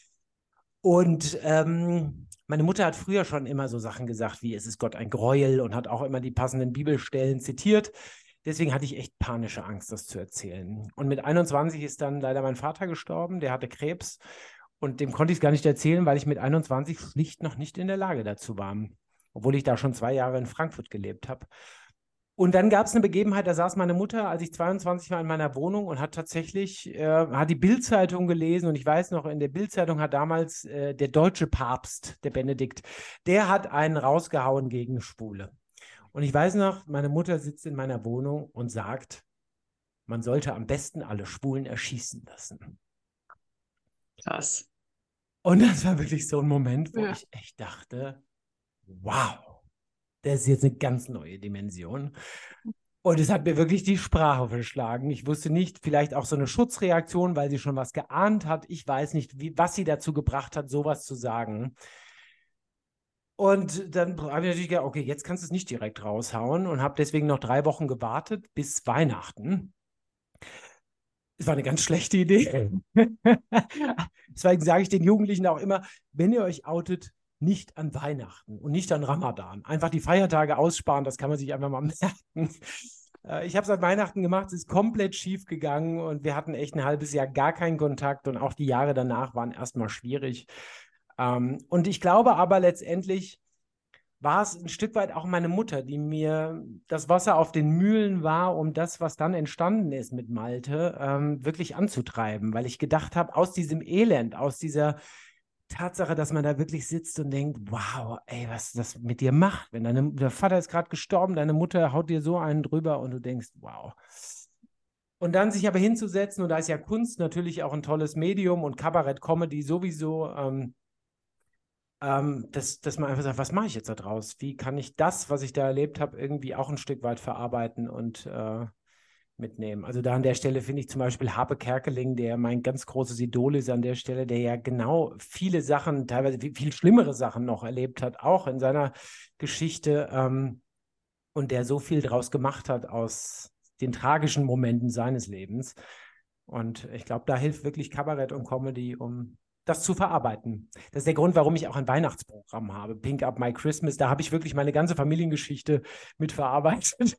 Und meine Mutter hat früher schon immer so Sachen gesagt, wie es ist Gott ein Gräuel und hat auch immer die passenden Bibelstellen zitiert. Deswegen hatte ich echt panische Angst, das zu erzählen. Und mit 21 ist dann leider mein Vater gestorben, der hatte Krebs. Und dem konnte ich es gar nicht erzählen, weil ich mit 21 schlicht noch nicht in der Lage dazu war. Obwohl ich da schon 2 Jahre in Frankfurt gelebt habe. Und dann gab es eine Begebenheit, da saß meine Mutter, als ich 22 war, in meiner Wohnung und hat tatsächlich, hat die Bild-Zeitung gelesen. Und ich weiß noch, in der Bild-Zeitung hat damals der deutsche Papst, der Benedikt, der hat einen rausgehauen gegen Schwule. Und ich weiß noch, meine Mutter sitzt in meiner Wohnung und sagt, man sollte am besten alle Schwulen erschießen lassen. Krass. Und das war wirklich so ein Moment, wo Ja. ich echt dachte, wow, das ist jetzt eine ganz neue Dimension. Und es hat mir wirklich die Sprache verschlagen. Ich wusste nicht, vielleicht auch so eine Schutzreaktion, weil sie schon was geahnt hat. Ich weiß nicht, was sie dazu gebracht hat, sowas zu sagen. Und dann habe ich natürlich gedacht, okay, jetzt kannst du es nicht direkt raushauen und habe deswegen noch 3 Wochen gewartet bis Weihnachten. Es war eine ganz schlechte Idee. Deswegen sage ich den Jugendlichen auch immer, wenn ihr euch outet, nicht an Weihnachten und nicht an Ramadan. Einfach die Feiertage aussparen, das kann man sich einfach mal merken. Ich habe es an Weihnachten gemacht, es ist komplett schief gegangen und wir hatten echt ein halbes Jahr gar keinen Kontakt und auch die Jahre danach waren erstmal schwierig. Und ich glaube aber letztendlich war es ein Stück weit auch meine Mutter, die mir das Wasser auf den Mühlen war, um das, was dann entstanden ist mit Malte, wirklich anzutreiben, weil ich gedacht habe, aus diesem Elend, aus dieser Tatsache, dass man da wirklich sitzt und denkt, wow, ey, was das mit dir macht, wenn der Vater ist gerade gestorben, deine Mutter haut dir so einen drüber und du denkst, wow. Und dann sich aber hinzusetzen, und da ist ja Kunst natürlich auch ein tolles Medium und Kabarett-Comedy sowieso, dass man einfach sagt, was mache ich jetzt da draus? Wie kann ich das, was ich da erlebt habe, irgendwie auch ein Stück weit verarbeiten und mitnehmen. Also da an der Stelle finde ich zum Beispiel Harpe Kerkeling, der mein ganz großes Idol ist an der Stelle, der ja genau viele Sachen, teilweise viel schlimmere Sachen noch erlebt hat, auch in seiner Geschichte, und der so viel draus gemacht hat aus den tragischen Momenten seines Lebens. Und ich glaube, da hilft wirklich Kabarett und Comedy, um das zu verarbeiten. Das ist der Grund, warum ich auch ein Weihnachtsprogramm habe, Pink Up My Christmas. Da habe ich wirklich meine ganze Familiengeschichte mit verarbeitet.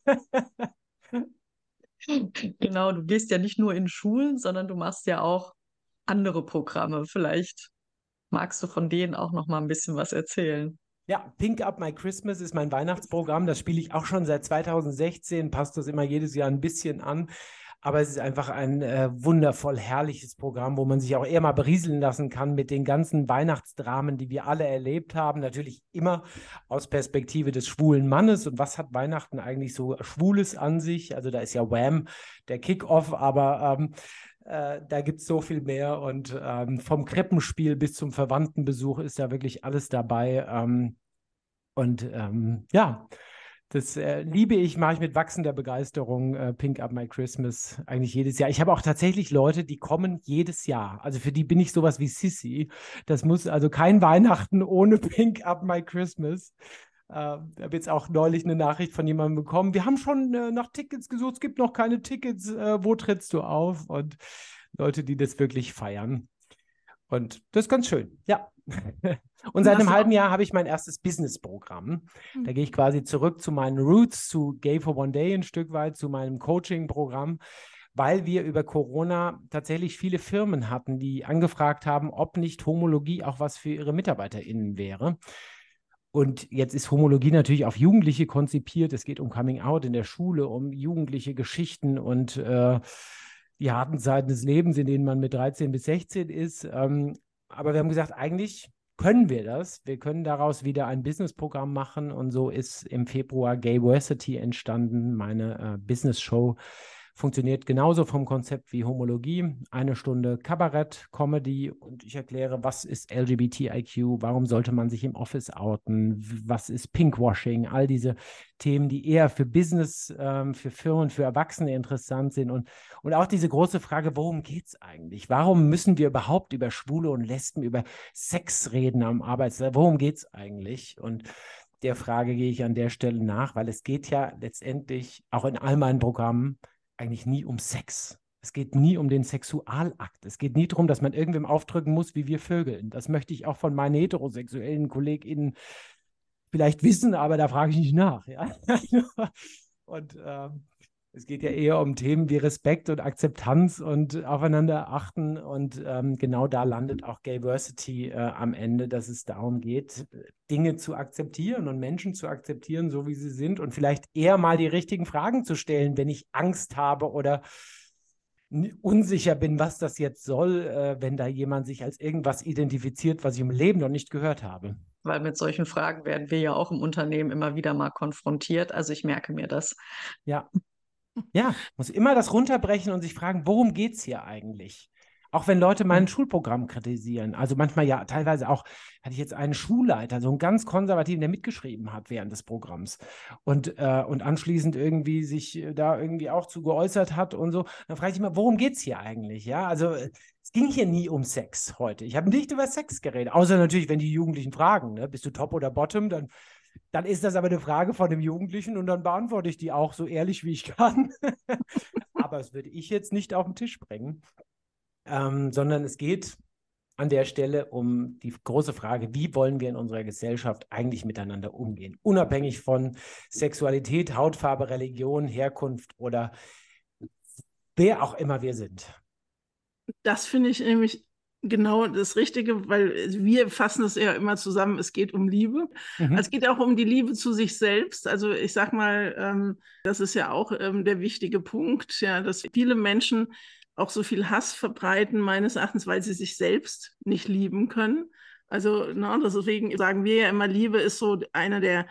Genau, du gehst ja nicht nur in Schulen, sondern du machst ja auch andere Programme. Vielleicht magst du von denen auch noch mal ein bisschen was erzählen. Ja, Pink Up My Christmas ist mein Weihnachtsprogramm. Das spiele ich auch schon seit 2016, passt das immer jedes Jahr ein bisschen an. Aber es ist einfach ein wundervoll herrliches Programm, wo man sich auch eher mal berieseln lassen kann mit den ganzen Weihnachtsdramen, die wir alle erlebt haben. Natürlich immer aus Perspektive des schwulen Mannes. Und was hat Weihnachten eigentlich so Schwules an sich? Also da ist ja Wham! Der Kick-Off, aber da gibt es so viel mehr. Und vom Krippenspiel bis zum Verwandtenbesuch ist da wirklich alles dabei. Ja. Das liebe ich, mache ich mit wachsender Begeisterung, Pink Up My Christmas eigentlich jedes Jahr. Ich habe auch tatsächlich Leute, die kommen jedes Jahr. Also für die bin ich sowas wie Sissy. Das muss also kein Weihnachten ohne Pink Up My Christmas. Ich habe jetzt auch neulich eine Nachricht von jemandem bekommen. Wir haben schon nach Tickets gesucht, es gibt noch keine Tickets. Wo trittst du auf? Und Leute, die das wirklich feiern. Und das ist ganz schön, ja. Und seit einem halben Jahr habe ich mein erstes Business-Programm. Da gehe ich quasi zurück zu meinen Roots, zu Gay for One Day ein Stück weit, zu meinem Coaching-Programm, weil wir über Corona tatsächlich viele Firmen hatten, die angefragt haben, ob nicht Homologie auch was für ihre MitarbeiterInnen wäre. Und jetzt ist Homologie natürlich auf Jugendliche konzipiert. Es geht um Coming Out in der Schule, um jugendliche Geschichten und die harten Zeiten des Lebens, in denen man mit 13 bis 16 ist. Aber wir haben gesagt, eigentlich können wir das. Wir können daraus wieder ein Businessprogramm machen. Und so ist im Februar Gayversity entstanden, meine Business-Show. Funktioniert genauso vom Konzept wie Homologie. 1 Stunde Kabarett, Comedy und ich erkläre, was ist LGBTIQ, warum sollte man sich im Office outen, was ist Pinkwashing, all diese Themen, die eher für Business, für Firmen, für Erwachsene interessant sind und auch diese große Frage, worum geht es eigentlich? Warum müssen wir überhaupt über Schwule und Lesben, über Sex reden am Arbeitsplatz? Worum geht es eigentlich? Und der Frage gehe ich an der Stelle nach, weil es geht ja letztendlich auch in all meinen Programmen eigentlich nie um Sex. Es geht nie um den Sexualakt. Es geht nie darum, dass man irgendwem aufdrücken muss, wie wir vögeln. Das möchte ich auch von meinen heterosexuellen KollegInnen vielleicht wissen, aber da frage ich nicht nach. Ja? Und es geht ja eher um Themen wie Respekt und Akzeptanz und aufeinander achten. Und genau da landet auch Gayversity am Ende, dass es darum geht, Dinge zu akzeptieren und Menschen zu akzeptieren, so wie sie sind und vielleicht eher mal die richtigen Fragen zu stellen, wenn ich Angst habe oder unsicher bin, was das jetzt soll, wenn da jemand sich als irgendwas identifiziert, was ich im Leben noch nicht gehört habe. Weil mit solchen Fragen werden wir ja auch im Unternehmen immer wieder mal konfrontiert. Also ich merke mir das. Ja. Ja, muss immer das runterbrechen und sich fragen, worum geht es hier eigentlich? Auch wenn Leute mein Schulprogramm kritisieren. Also manchmal ja, teilweise auch, hatte ich jetzt einen Schulleiter, so einen ganz konservativen, der mitgeschrieben hat während des Programms und anschließend irgendwie sich da irgendwie auch zu geäußert hat und so. Dann frage ich immer, worum geht es hier eigentlich? Ja, also es ging hier nie um Sex heute. Ich habe nicht über Sex geredet, außer natürlich, wenn die Jugendlichen fragen, ne? Bist du Top oder Bottom, dann ist das aber eine Frage von dem Jugendlichen und dann beantworte ich die auch so ehrlich, wie ich kann. Aber das würde ich jetzt nicht auf den Tisch bringen, sondern es geht an der Stelle um die große Frage, wie wollen wir in unserer Gesellschaft eigentlich miteinander umgehen? Unabhängig von Sexualität, Hautfarbe, Religion, Herkunft oder wer auch immer wir sind. Das finde ich nämlich genau das Richtige, weil wir fassen es ja immer zusammen, es geht um Liebe. Es geht auch um die Liebe zu sich selbst. Also ich sag mal, das ist ja auch der wichtige Punkt, ja, dass viele Menschen auch so viel Hass verbreiten, meines Erachtens, weil sie sich selbst nicht lieben können. Also deswegen sagen wir ja immer, Liebe ist so einer der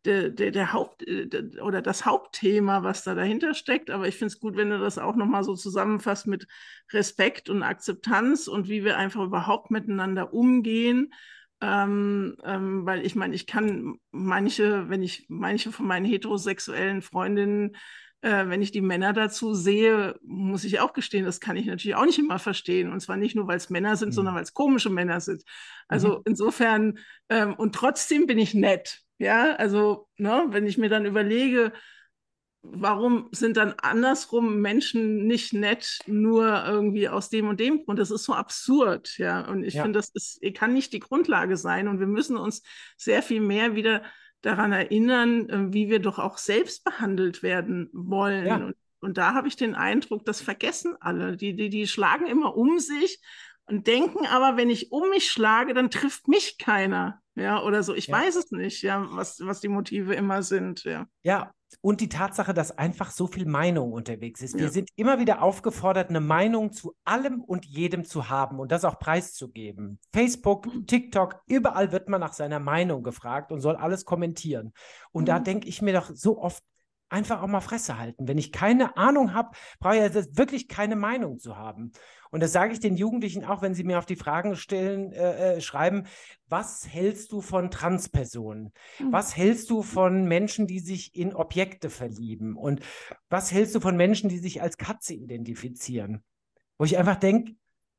oder das Hauptthema, was da dahinter steckt. Aber ich finde es gut, wenn du das auch nochmal so zusammenfasst mit Respekt und Akzeptanz und wie wir einfach überhaupt miteinander umgehen. Weil ich meine, ich kann wenn ich manche von meinen heterosexuellen Freundinnen wenn ich die Männer dazu sehe, muss ich auch gestehen, das kann ich natürlich auch nicht immer verstehen. Und zwar nicht nur, weil es Männer sind, sondern weil es komische Männer sind. Also insofern, und trotzdem bin ich nett. Ja, also, ne, wenn ich mir dann überlege, warum sind dann andersrum Menschen nicht nett, nur irgendwie aus dem und dem Grund? Das ist so absurd, ja. Und ich finde, kann nicht die Grundlage sein. Und wir müssen uns sehr viel mehr wieder daran erinnern, wie wir doch auch selbst behandelt werden wollen. Ja. Und da habe ich den Eindruck, das vergessen alle. Die schlagen immer um sich und denken aber, wenn ich um mich schlage, dann trifft mich keiner. Ja, oder so. Ich weiß es nicht, ja, was die Motive immer sind, ja. Ja, und die Tatsache, dass einfach so viel Meinung unterwegs ist. Wir sind immer wieder aufgefordert, eine Meinung zu allem und jedem zu haben und das auch preiszugeben. Facebook, TikTok, überall wird man nach seiner Meinung gefragt und soll alles kommentieren. Und da denke ich mir doch so oft, einfach auch mal Fresse halten. Wenn ich keine Ahnung habe, brauche ich ja wirklich keine Meinung zu haben. Und das sage ich den Jugendlichen auch, wenn sie mir auf die Fragen schreiben, was hältst du von Transpersonen? Was hältst du von Menschen, die sich in Objekte verlieben? Und was hältst du von Menschen, die sich als Katze identifizieren? Wo ich einfach denke,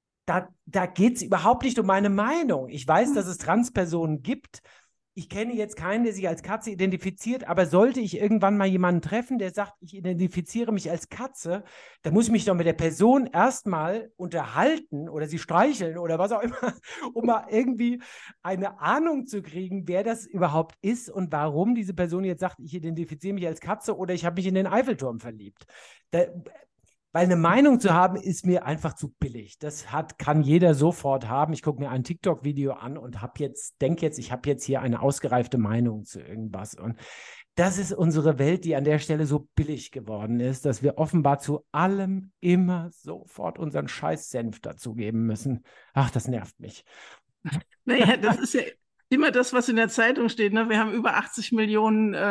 da geht es überhaupt nicht um meine Meinung. Ich weiß, dass es Transpersonen gibt. Ich kenne jetzt keinen, der sich als Katze identifiziert, aber sollte ich irgendwann mal jemanden treffen, der sagt, ich identifiziere mich als Katze, dann muss ich mich doch mit der Person erstmal unterhalten oder sie streicheln oder was auch immer, um mal irgendwie eine Ahnung zu kriegen, wer das überhaupt ist und warum diese Person jetzt sagt, ich identifiziere mich als Katze oder ich habe mich in den Eiffelturm verliebt. Weil eine Meinung zu haben, ist mir einfach zu billig. Kann jeder sofort haben. Ich gucke mir ein TikTok-Video an und denke jetzt, ich habe jetzt hier eine ausgereifte Meinung zu irgendwas. Und das ist unsere Welt, die an der Stelle so billig geworden ist, dass wir offenbar zu allem immer sofort unseren Scheiß-Senf dazugeben müssen. Ach, das nervt mich. Naja, das ist ja immer das, was in der Zeitung steht. Ne? Wir haben über 80 Millionen wie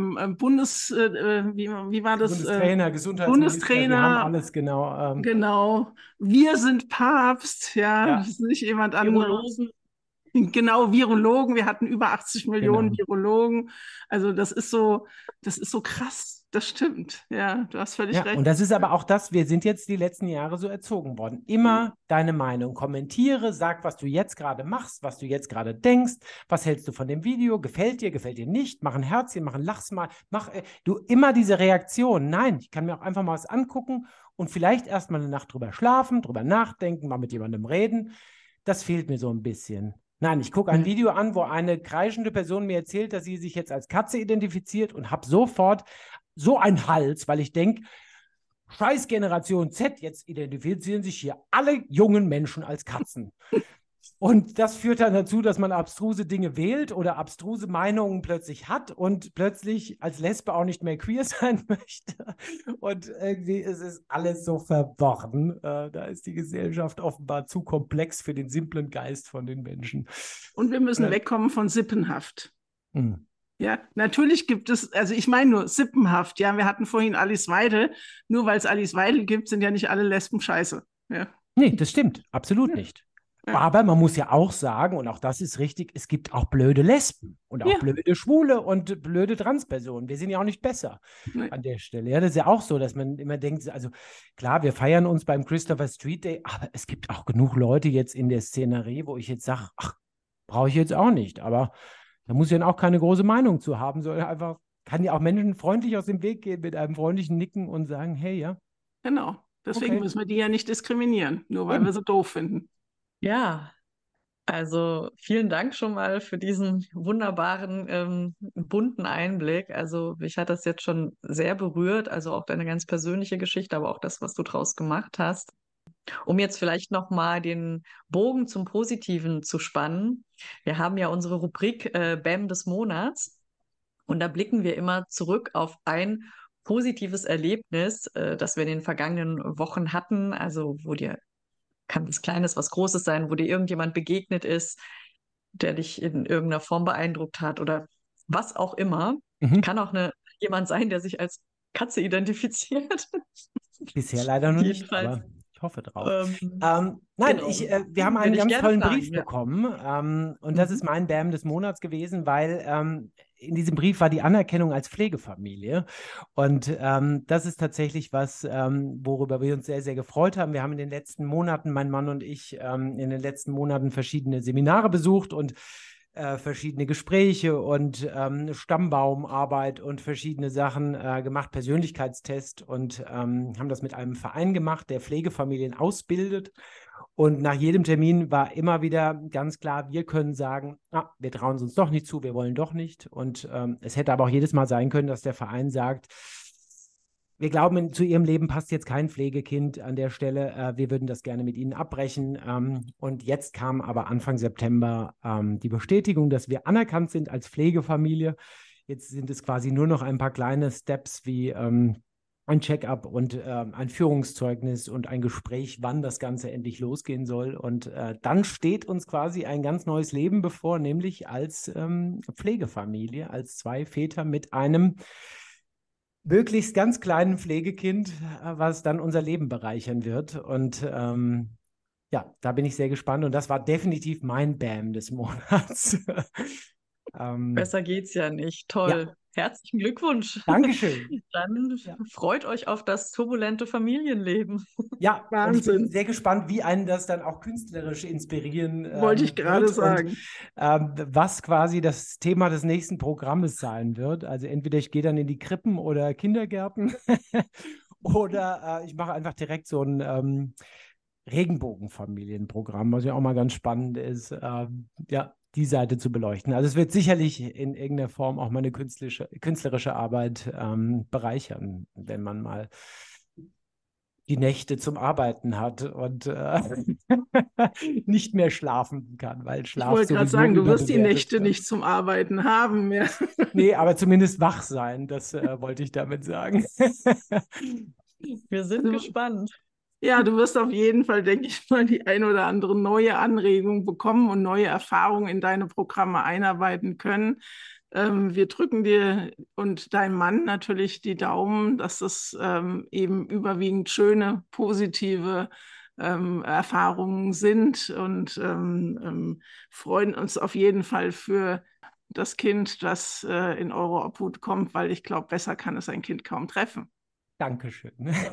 war das? Bundestrainer, Gesundheitsminister, wir haben alles, genau. Genau. Wir sind Papst, das ist nicht jemand anderes. Genau, Virologen. Wir hatten über 80 Millionen Virologen. Also das ist so krass. Das stimmt. Ja, du hast völlig recht. Und das ist aber auch das, wir sind jetzt die letzten Jahre so erzogen worden. Immer deine Meinung. Kommentiere, sag, was du jetzt gerade machst, was du jetzt gerade denkst. Was hältst du von dem Video? Gefällt dir nicht? Mach ein Herzchen, mach ein Lachsmal. Du immer diese Reaktion. Nein, ich kann mir auch einfach mal was angucken und vielleicht erst mal eine Nacht drüber schlafen, drüber nachdenken, mal mit jemandem reden. Das fehlt mir so ein bisschen. Nein, ich gucke ein Video an, wo eine kreischende Person mir erzählt, dass sie sich jetzt als Katze identifiziert und habe sofort so einen Hals, weil ich denke, scheiß Generation Z, jetzt identifizieren sich hier alle jungen Menschen als Katzen. Und das führt dann dazu, dass man abstruse Dinge wählt oder abstruse Meinungen plötzlich hat und plötzlich als Lesbe auch nicht mehr queer sein möchte. Und irgendwie ist es alles so verworren. Da ist die Gesellschaft offenbar zu komplex für den simplen Geist von den Menschen. Und wir müssen wegkommen von sippenhaft. Ja, natürlich gibt es, also ich meine nur sippenhaft. Ja, wir hatten vorhin Alice Weidel. Nur weil es Alice Weidel gibt, sind ja nicht alle Lesben scheiße. Ja. Nee, das stimmt. Absolut nicht. Aber man muss ja auch sagen, und auch das ist richtig, es gibt auch blöde Lesben und auch blöde Schwule und blöde Transpersonen. Wir sind ja auch nicht besser an der Stelle. Ja, das ist ja auch so, dass man immer denkt, also klar, wir feiern uns beim Christopher Street Day, aber es gibt auch genug Leute jetzt in der Szenerie, wo ich jetzt sage, ach, brauche ich jetzt auch nicht. Aber da muss ich dann auch keine große Meinung zu haben, sondern einfach, kann ja auch Menschen freundlich aus dem Weg gehen mit einem freundlichen Nicken und sagen, hey, ja. Genau, deswegen müssen wir die ja nicht diskriminieren, nur weil wir sie doof finden. Ja, also vielen Dank schon mal für diesen wunderbaren, bunten Einblick. Also mich hat das jetzt schon sehr berührt, also auch deine ganz persönliche Geschichte, aber auch das, was du draus gemacht hast. Um jetzt vielleicht nochmal den Bogen zum Positiven zu spannen. Wir haben ja unsere Rubrik BAM des Monats und da blicken wir immer zurück auf ein positives Erlebnis, das wir in den vergangenen Wochen hatten, also kann was Kleines, was Großes sein, wo dir irgendjemand begegnet ist, der dich in irgendeiner Form beeindruckt hat oder was auch immer. Kann auch jemand sein, der sich als Katze identifiziert. Bisher leider noch nicht. Aber Ich hoffe drauf. Genau. Wir haben einen Würde ich ganz gerne tollen fragen, Brief ja. bekommen und das ist mein BAM des Monats gewesen, weil in diesem Brief war die Anerkennung als Pflegefamilie und das ist tatsächlich was, worüber wir uns sehr, sehr gefreut haben. Wir haben in den letzten Monaten, mein Mann und ich, in den letzten Monaten verschiedene Seminare besucht und verschiedene Gespräche und Stammbaumarbeit und verschiedene Sachen gemacht, Persönlichkeitstest und haben das mit einem Verein gemacht, der Pflegefamilien ausbildet. Und nach jedem Termin war immer wieder ganz klar, wir können sagen, wir trauen es uns doch nicht zu, wir wollen doch nicht. Und es hätte aber auch jedes Mal sein können, dass der Verein sagt, wir glauben, zu Ihrem Leben passt jetzt kein Pflegekind an der Stelle. Wir würden das gerne mit Ihnen abbrechen. Und jetzt kam aber Anfang September die Bestätigung, dass wir anerkannt sind als Pflegefamilie. Jetzt sind es quasi nur noch ein paar kleine Steps wie ein Check-up und ein Führungszeugnis und ein Gespräch, wann das Ganze endlich losgehen soll. Und dann steht uns quasi ein ganz neues Leben bevor, nämlich als Pflegefamilie, als zwei Väter mit einem möglichst ganz kleinen Pflegekind, was dann unser Leben bereichern wird. Und ja, da bin ich sehr gespannt. Und das war definitiv mein BAM des Monats. Besser geht's ja nicht. Toll. Ja. Herzlichen Glückwunsch. Dankeschön. Dann freut euch auf das turbulente Familienleben. Ja, Wahnsinn. und ich bin sehr gespannt, wie einen das dann auch künstlerisch inspirieren Wollte ich gerade wird sagen. und was quasi das Thema des nächsten Programmes sein wird. Also entweder ich gehe dann in die Krippen oder Kindergärten oder ich mache einfach direkt so ein Regenbogenfamilienprogramm, was ja auch mal ganz spannend ist, ja, die Seite zu beleuchten. Also es wird sicherlich in irgendeiner Form auch mal eine künstlerische Arbeit bereichern, wenn man mal die Nächte zum Arbeiten hat und nicht mehr schlafen kann, weil Ich Schlaf wollte gerade sowieso sagen, du wirst die überbewertet Nächte wird. nicht zum Arbeiten haben mehr. Nee, aber zumindest wach sein, das wollte ich damit sagen. Wir sind gespannt. Ja, du wirst auf jeden Fall, denke ich mal, die ein oder andere neue Anregung bekommen und neue Erfahrungen in deine Programme einarbeiten können. Wir drücken dir und deinem Mann natürlich die Daumen, dass es eben überwiegend schöne, positive Erfahrungen sind und freuen uns auf jeden Fall für das Kind, das in eure Obhut kommt, weil ich glaube, besser kann es ein Kind kaum treffen. Dankeschön.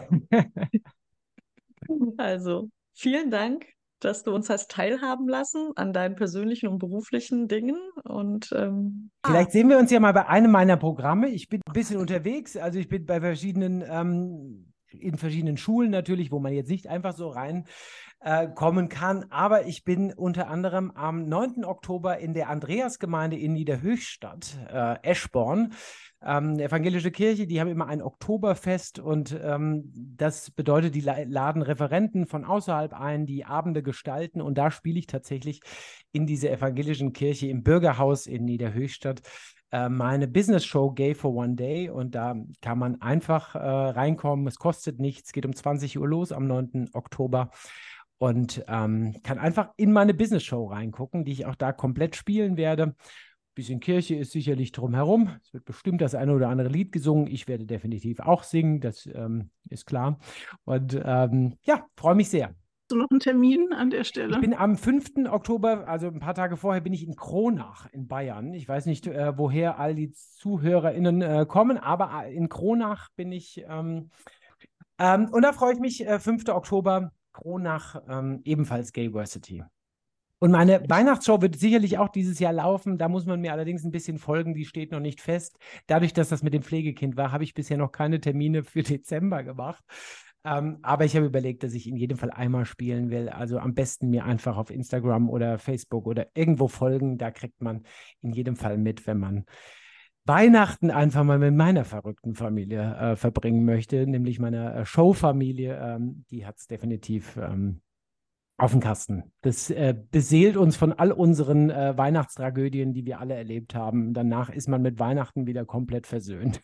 Also, vielen Dank, dass du uns hast teilhaben lassen an deinen persönlichen und beruflichen Dingen. Und Vielleicht sehen wir uns ja mal bei einem meiner Programme. Ich bin ein bisschen unterwegs, also ich bin bei verschiedenen, in verschiedenen Schulen natürlich, wo man jetzt nicht einfach so rein kommen kann. Aber ich bin unter anderem am 9. Oktober in der Andreasgemeinde in Niederhöchstadt, Eschborn. Evangelische Kirche, die haben immer ein Oktoberfest und das bedeutet, die laden Referenten von außerhalb ein, die Abende gestalten und da spiele ich tatsächlich in dieser evangelischen Kirche im Bürgerhaus in Niederhöchstadt meine Business-Show Gay for One Day und da kann man einfach reinkommen, es kostet nichts, geht um 20 Uhr los am 9. Oktober und kann einfach in meine Business-Show reingucken, die ich auch da komplett spielen werde. Bisschen Kirche ist sicherlich drumherum. Es wird bestimmt das eine oder andere Lied gesungen. Ich werde definitiv auch singen, das ist klar. Und ja, freue mich sehr. Hast du noch einen Termin an der Stelle? Ich bin am 5. Oktober, also ein paar Tage vorher, bin ich in Kronach in Bayern. Ich weiß nicht, woher all die ZuhörerInnen kommen, aber in Kronach bin ich. Und da freue ich mich, 5. Oktober, Kronach, ebenfalls Gayversity. Und meine Weihnachtsshow wird sicherlich auch dieses Jahr laufen. Da muss man mir allerdings ein bisschen folgen. Die steht noch nicht fest. Dadurch, dass das mit dem Pflegekind war, habe ich bisher noch keine Termine für Dezember gemacht. Aber ich habe überlegt, dass ich in jedem Fall einmal spielen will. Also am besten mir einfach auf Instagram oder Facebook oder irgendwo folgen. Da kriegt man in jedem Fall mit, wenn man Weihnachten einfach mal mit meiner verrückten Familie verbringen möchte, nämlich meiner Showfamilie. Die hat es definitiv auf den Kasten. Das beseelt uns von all unseren Weihnachtstragödien, die wir alle erlebt haben. Danach ist man mit Weihnachten wieder komplett versöhnt.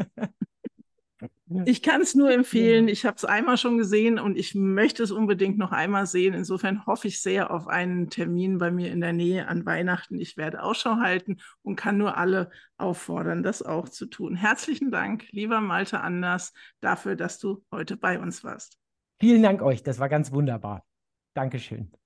Ich kann es nur empfehlen. Ich habe es einmal schon gesehen und ich möchte es unbedingt noch einmal sehen. Insofern hoffe ich sehr auf einen Termin bei mir in der Nähe an Weihnachten. Ich werde Ausschau halten und kann nur alle auffordern, das auch zu tun. Herzlichen Dank, lieber Malte Anders, dafür, dass du heute bei uns warst. Vielen Dank euch, das war ganz wunderbar. Dankeschön.